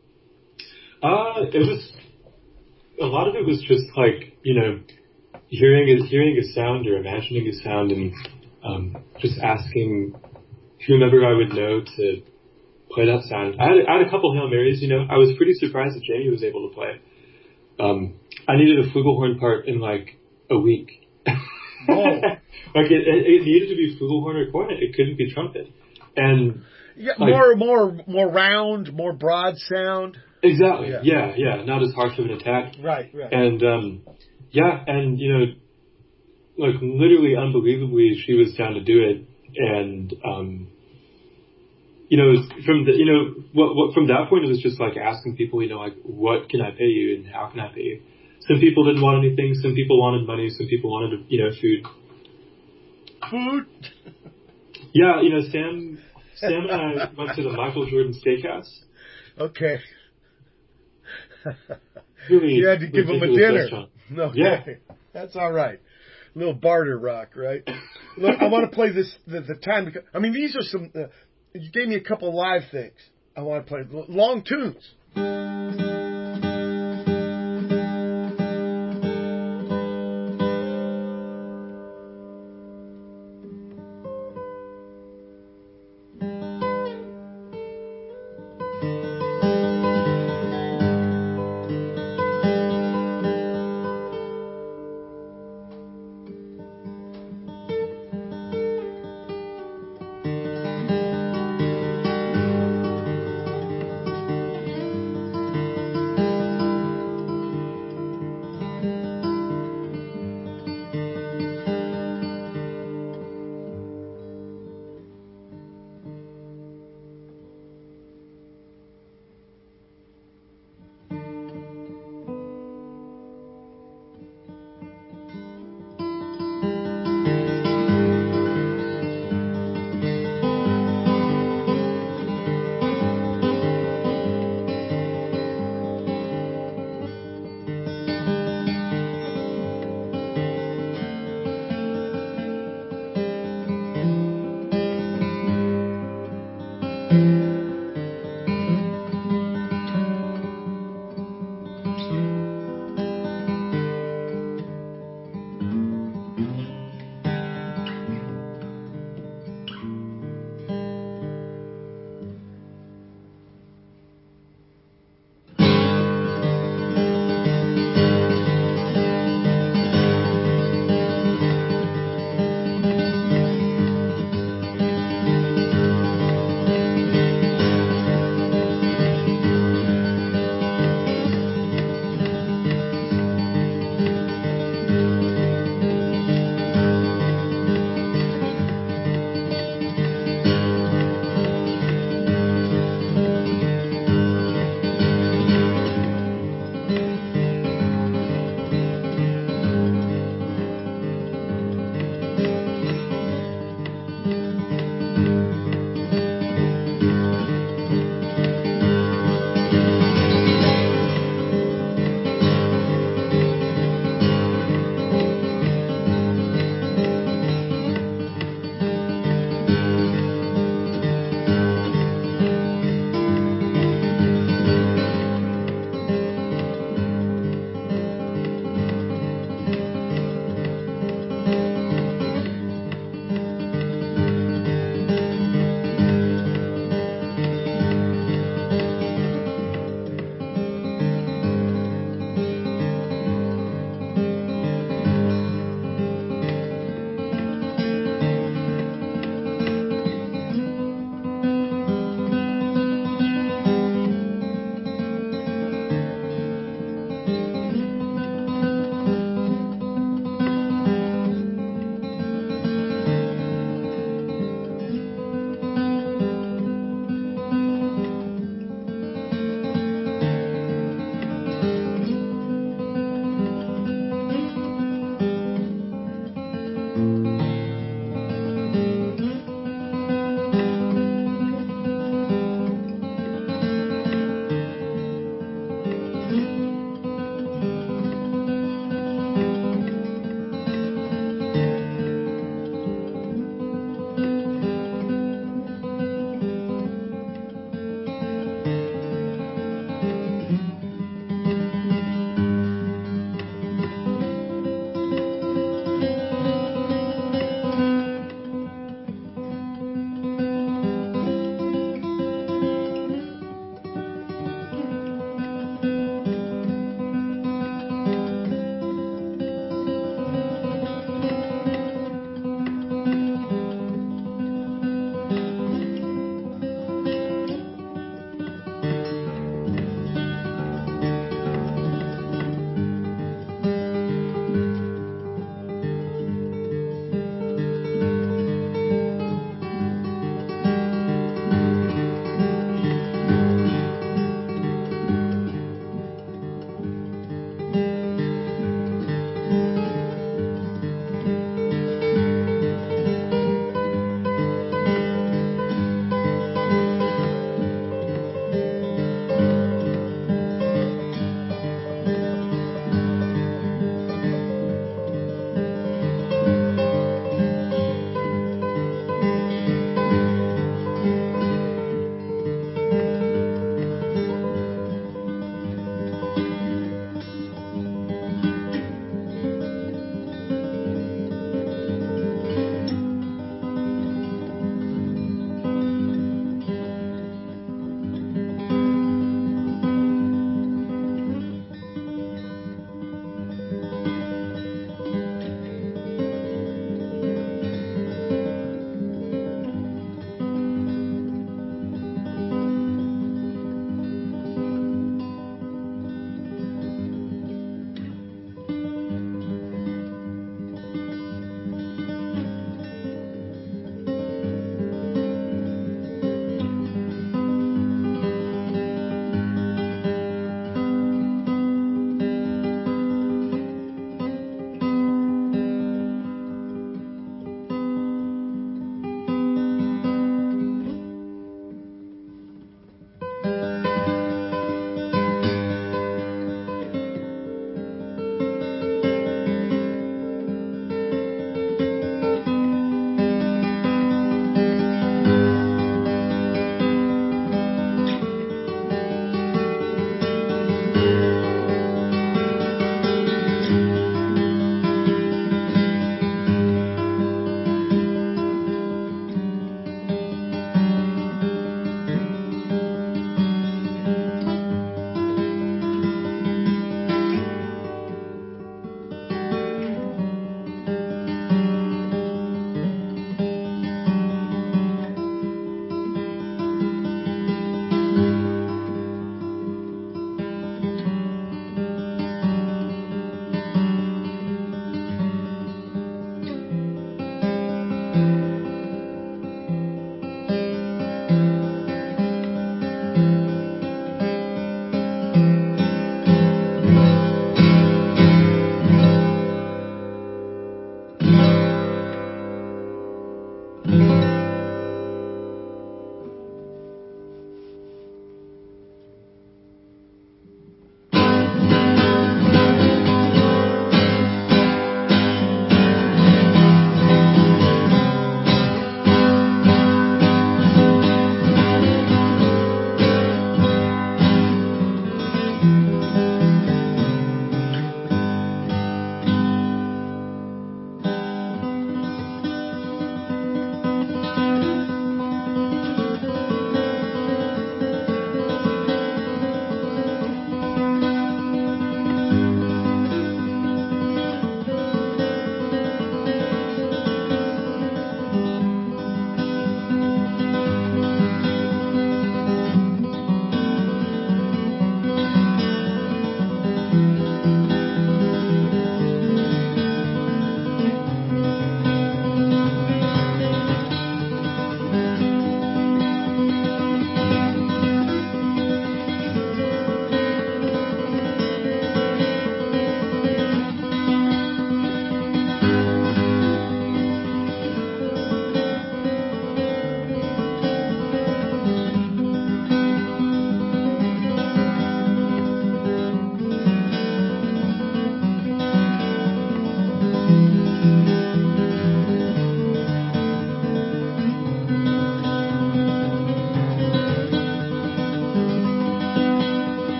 It was, a lot of it was just like, hearing a sound or imagining a sound, and just asking whomever I would know to play that sound. I had a couple Hail Marys, I was pretty surprised that Jamie was able to play. I needed a flugelhorn part in like a week. Whoa. Like it needed to be flugelhorn or cornet. It couldn't be trumpet. And more round, more broad sound. Exactly. Yeah. Not as harsh of an attack. Right. And like literally unbelievably, she was down to do it. And from that point, it was just like asking people, like, what can I pay you and how can I pay you? Some people didn't want anything. Some people wanted money. Some people wanted, food. Food? Yeah, Sam and I went to the Michael Jordan Steakhouse. Okay. Really, you had to give him a dinner. Restaurant. No, yeah. That's all right. A little barter rock, right? Look, I want to play this the time. Because, these are some. You gave me a couple live things. I want to play long tunes.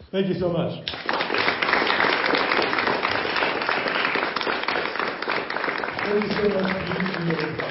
Thank you so much. Thank you so much for being here.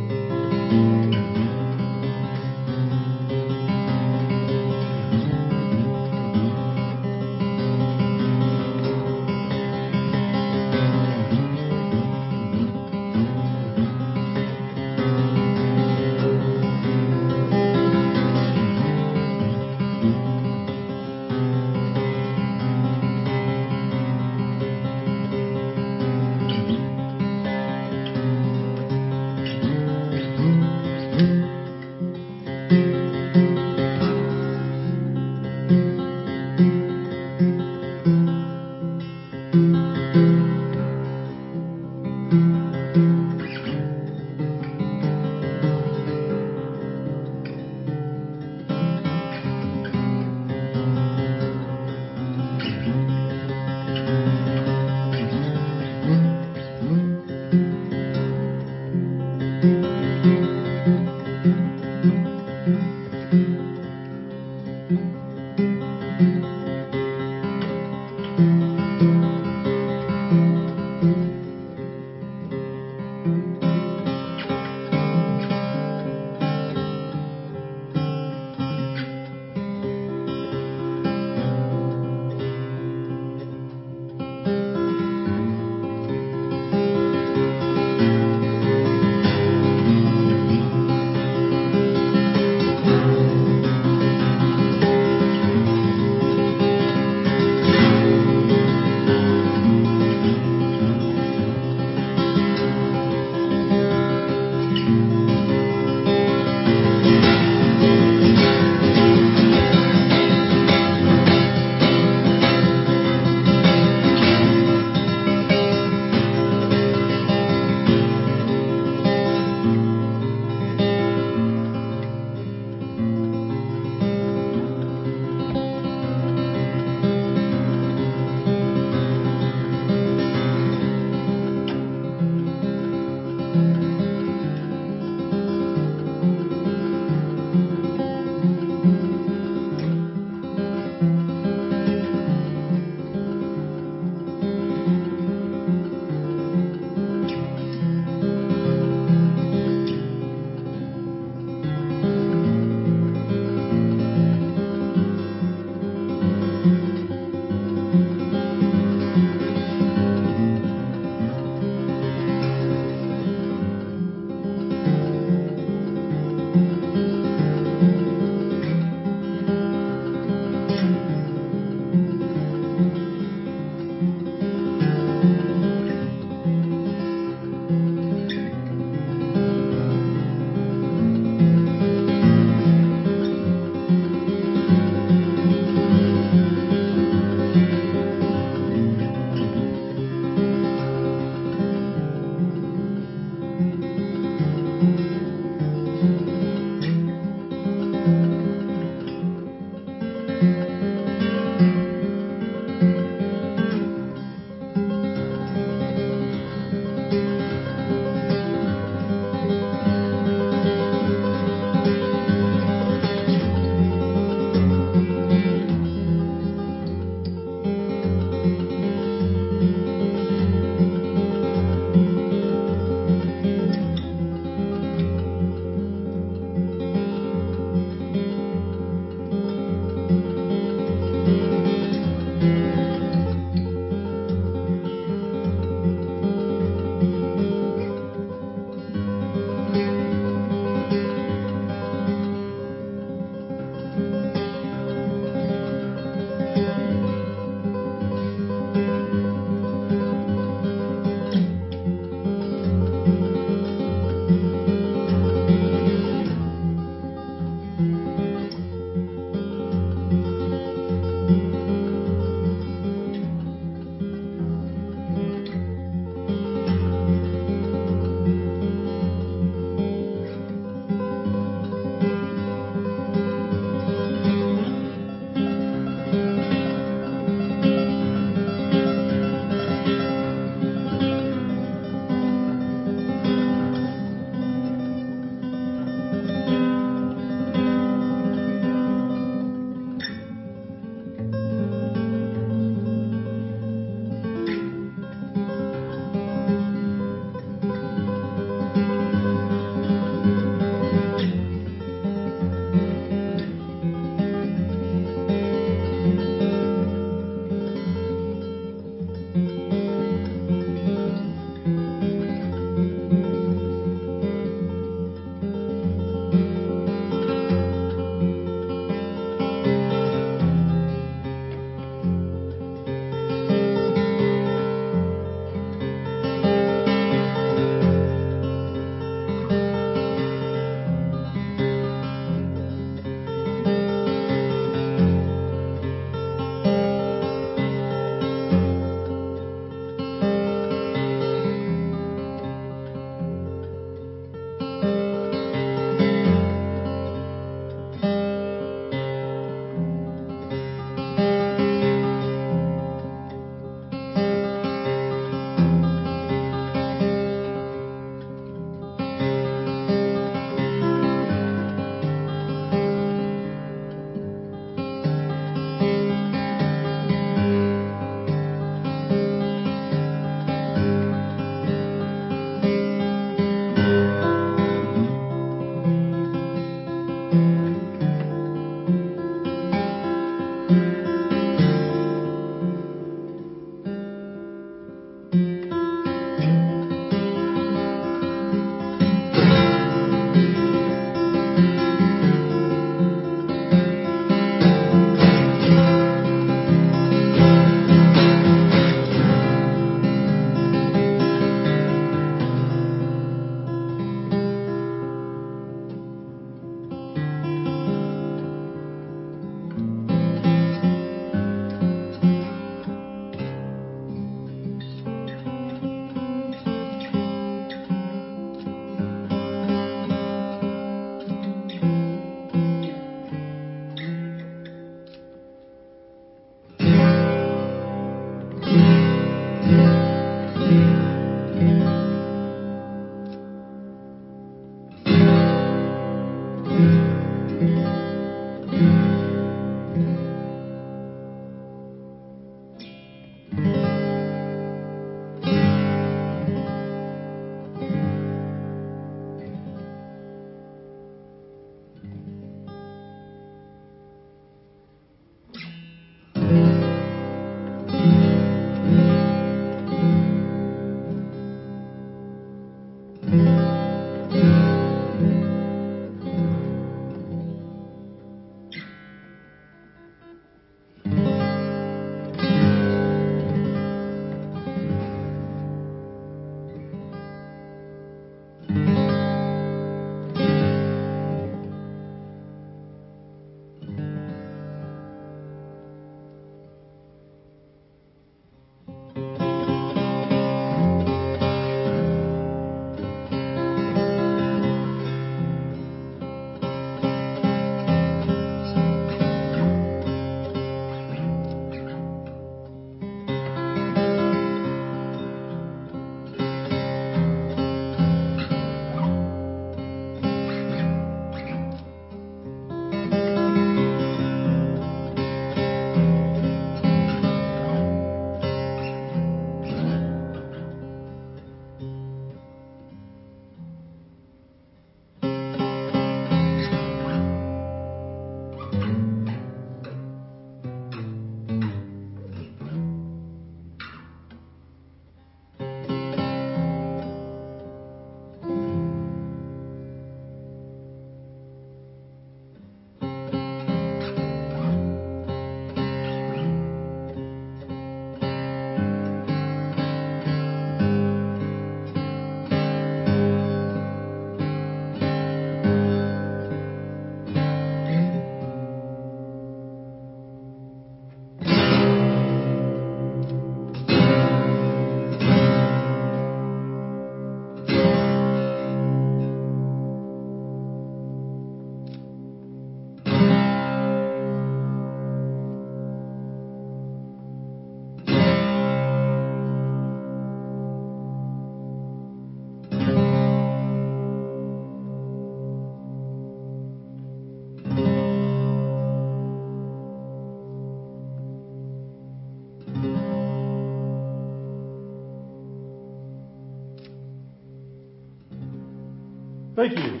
Thank you.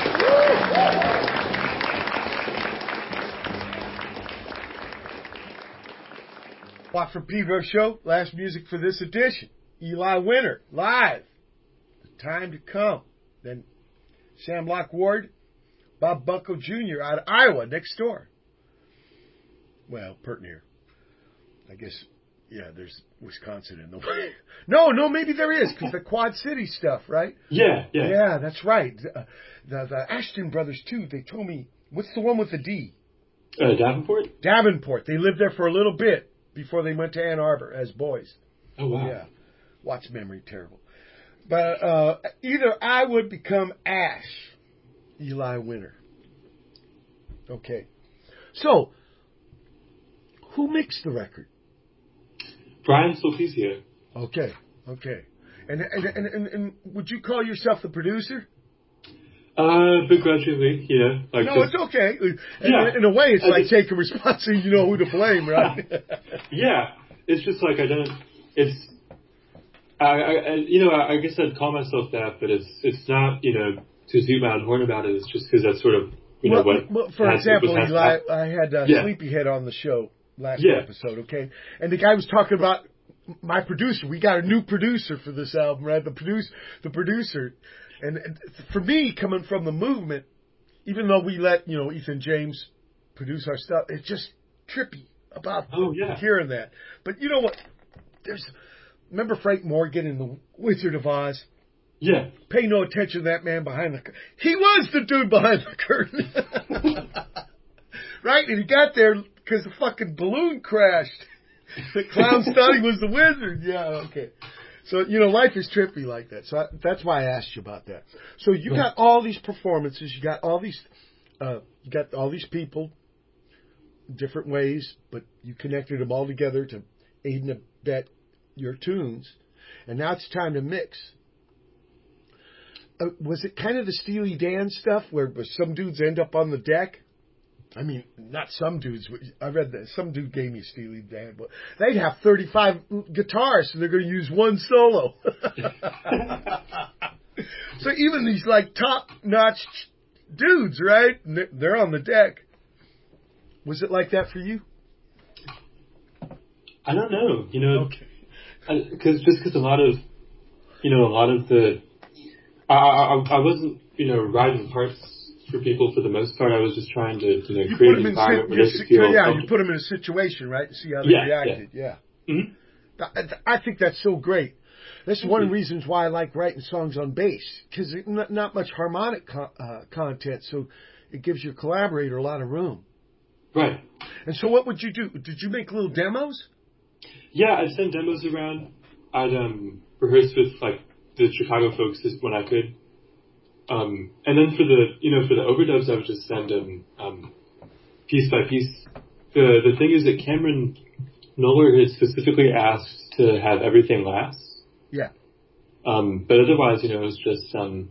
Watt from Pedro Show. Last music for this edition. Eli Winter, live. The Time to Come. Then Sam Locke Ward, Bob Bunko Jr. out of Iowa, next door. Well, pert near. I guess, yeah, there's Wisconsin in the way. No, maybe there is, because the Quad City stuff, right? Yeah. Yeah, that's right. The Ashton brothers, too, they told me, what's the one with the D? Davenport? Davenport. They lived there for a little bit before they went to Ann Arbor as boys. Oh, wow. Yeah. Watt's memory terrible. But either I would become Ash, Eli Winter. Okay. So, who mixed the record? Brian Sulpicio. Okay. And would you call yourself the producer? Begrudgingly, yeah. Like no, just, it's okay. Yeah. In a way, it's like taking responsibility. You know who to blame, right? Yeah. It's just like I don't. It's. I guess I'd call myself that, but it's not. To zoom out and horn about it. It's just because that's sort of Well, for example, Eli, I had Sleepyhead on the show last episode. Okay, and the guy was talking about my producer. We got a new producer for this album, right? The producer. And for me, coming from the movement, even though we let, Ethan James produce our stuff, it's just trippy about hearing that. But you know what? Remember Frank Morgan in The Wizard of Oz? Yeah. Pay no attention to that man behind the curtain. He was the dude behind the curtain. Right? And he got there because the fucking balloon crashed. The clowns thought he was the wizard. Yeah, okay. So, life is trippy like that. So that's why I asked you about that. So you got all these performances. You got all these people, different ways, but you connected them all together to aid and abet your tunes. And now it's time to mix. Was it kind of the Steely Dan stuff where some dudes end up on the deck? I mean, not some dudes. I read that some dude gave me Steely Dan, but they'd have 35 guitars, and they're going to use one solo. So even these like top-notch dudes, right? They're on the deck. Was it like that for you? I don't know. Okay. Because a lot of the I wasn't writing parts for people for the most part. I was just trying to create an environment where they could feel comfortable. You put them in a situation, right, to see how they reacted. Yeah. Mm-hmm. I think that's so great. That's one of the reasons why I like writing songs on bass, because not much harmonic content, so it gives your collaborator a lot of room. Right. And so what would you do? Did you make little demos? Yeah, I'd send demos around. I'd rehearse with like the Chicago folks when I could. And then for the overdubs, I would just send them piece by piece. The thing is that Cameron Noller had specifically asked to have everything last. Yeah. But otherwise, it was just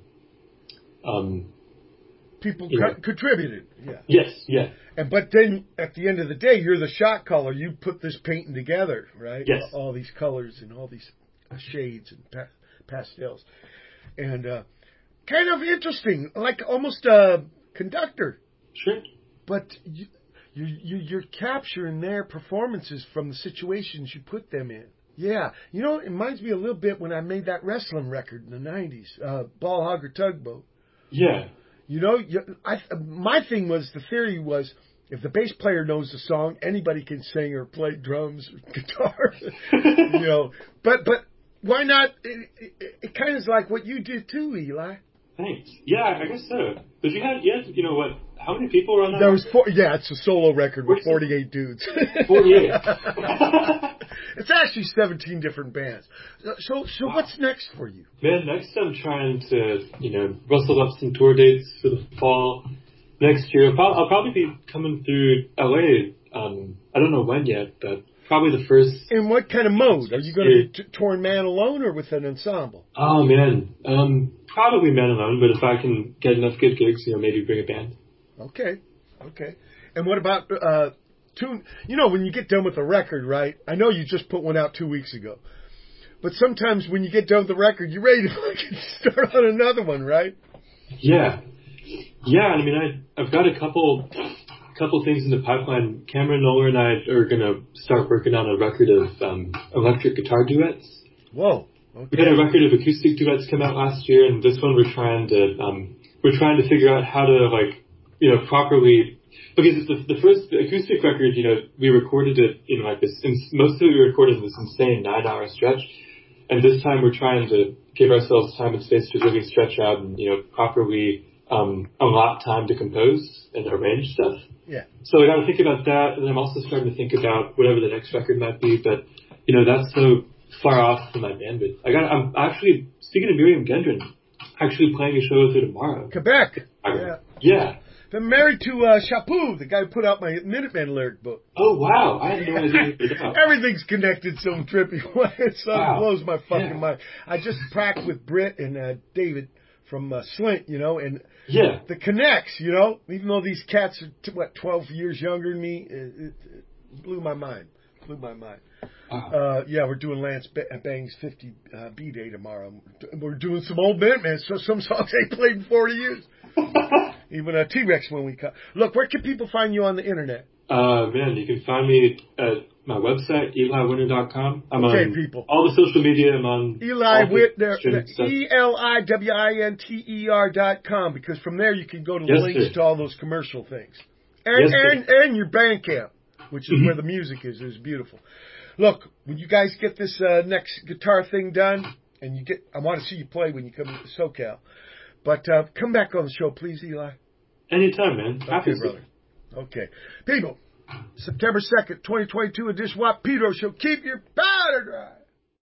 people contributed. Yeah. Yes. Yeah. But then at the end of the day, you're the shot caller. You put this painting together, right? Yes. All these colors and all these shades and pastels, and kind of interesting, like almost a conductor. Sure. But you're capturing their performances from the situations you put them in. Yeah. It reminds me a little bit when I made that wrestling record in the 90s, Ball Hogger Tugboat. Yeah. My thing was, the theory was, if the bass player knows the song, anybody can sing or play drums or guitar. But why not? It kind of is like what you did too, Eli. Thanks. Yeah, I guess so. But you had what? How many people were on that? There was it's a solo record with 48 dudes. 48. It's actually 17 different bands. So what's next for you? Man, next I'm trying to, rustle up some tour dates for the fall. Next year, I'll probably be coming through LA. I don't know when yet, but probably the first. In what kind of mode? Are you going to be touring man alone or with an ensemble? Oh man, probably man alone. But if I can get enough good gigs, maybe bring a band. Okay. And what about tune? When you get done with a record, right? I know you just put one out 2 weeks ago, but sometimes when you get done with the record, you're ready to fucking start on another one, right? Yeah. I mean, I've got a couple things in the pipeline. Cameron Noller and I are going to start working on a record of electric guitar duets. Whoa. Okay. We had a record of acoustic duets come out last year, and this one we're trying to figure out how to properly, because the first acoustic record, we recorded it in like this, most of it we recorded in this insane 9-hour stretch, and this time we're trying to give ourselves time and space to really stretch out and properly allot time to compose and arrange stuff. Yeah. So I got to think about that, and I'm also starting to think about whatever the next record might be, but that's so far off from my bandwidth. I'm actually, speaking of Miriam Gendron, actually playing a show with her tomorrow. Quebec. Yeah. I'm married to Chaput, the guy who put out my Minutemen lyric book. Oh, wow. I had no idea. Everything's connected some trippy way. It blows my fucking mind. I just pracked with Britt and David from Slint, and the connects, even though these cats are, 12 years younger than me, it blew my mind. Wow. We're doing Lance Bang's 50 B-Day tomorrow. We're doing some old Minutemen, so some songs they played in 40 years. Even T-Rex when we cut. Look, where can people find you on the internet? Man, you can find me at my website, EliWinter.com. I'm on people. All the social media. I'm on Eli Winter, ELIWINTER.com, because from there you can go to the links to all those commercial things. And your Bandcamp, which is where the music is. It's beautiful. Look, when you guys get this next guitar thing done, and I want to see you play when you come to SoCal. But come back on the show, please, Eli. Anytime, man. Okay, brother. Okay. People, September 2nd, 2022 edition Watt Pedro Show. Keep your powder dry.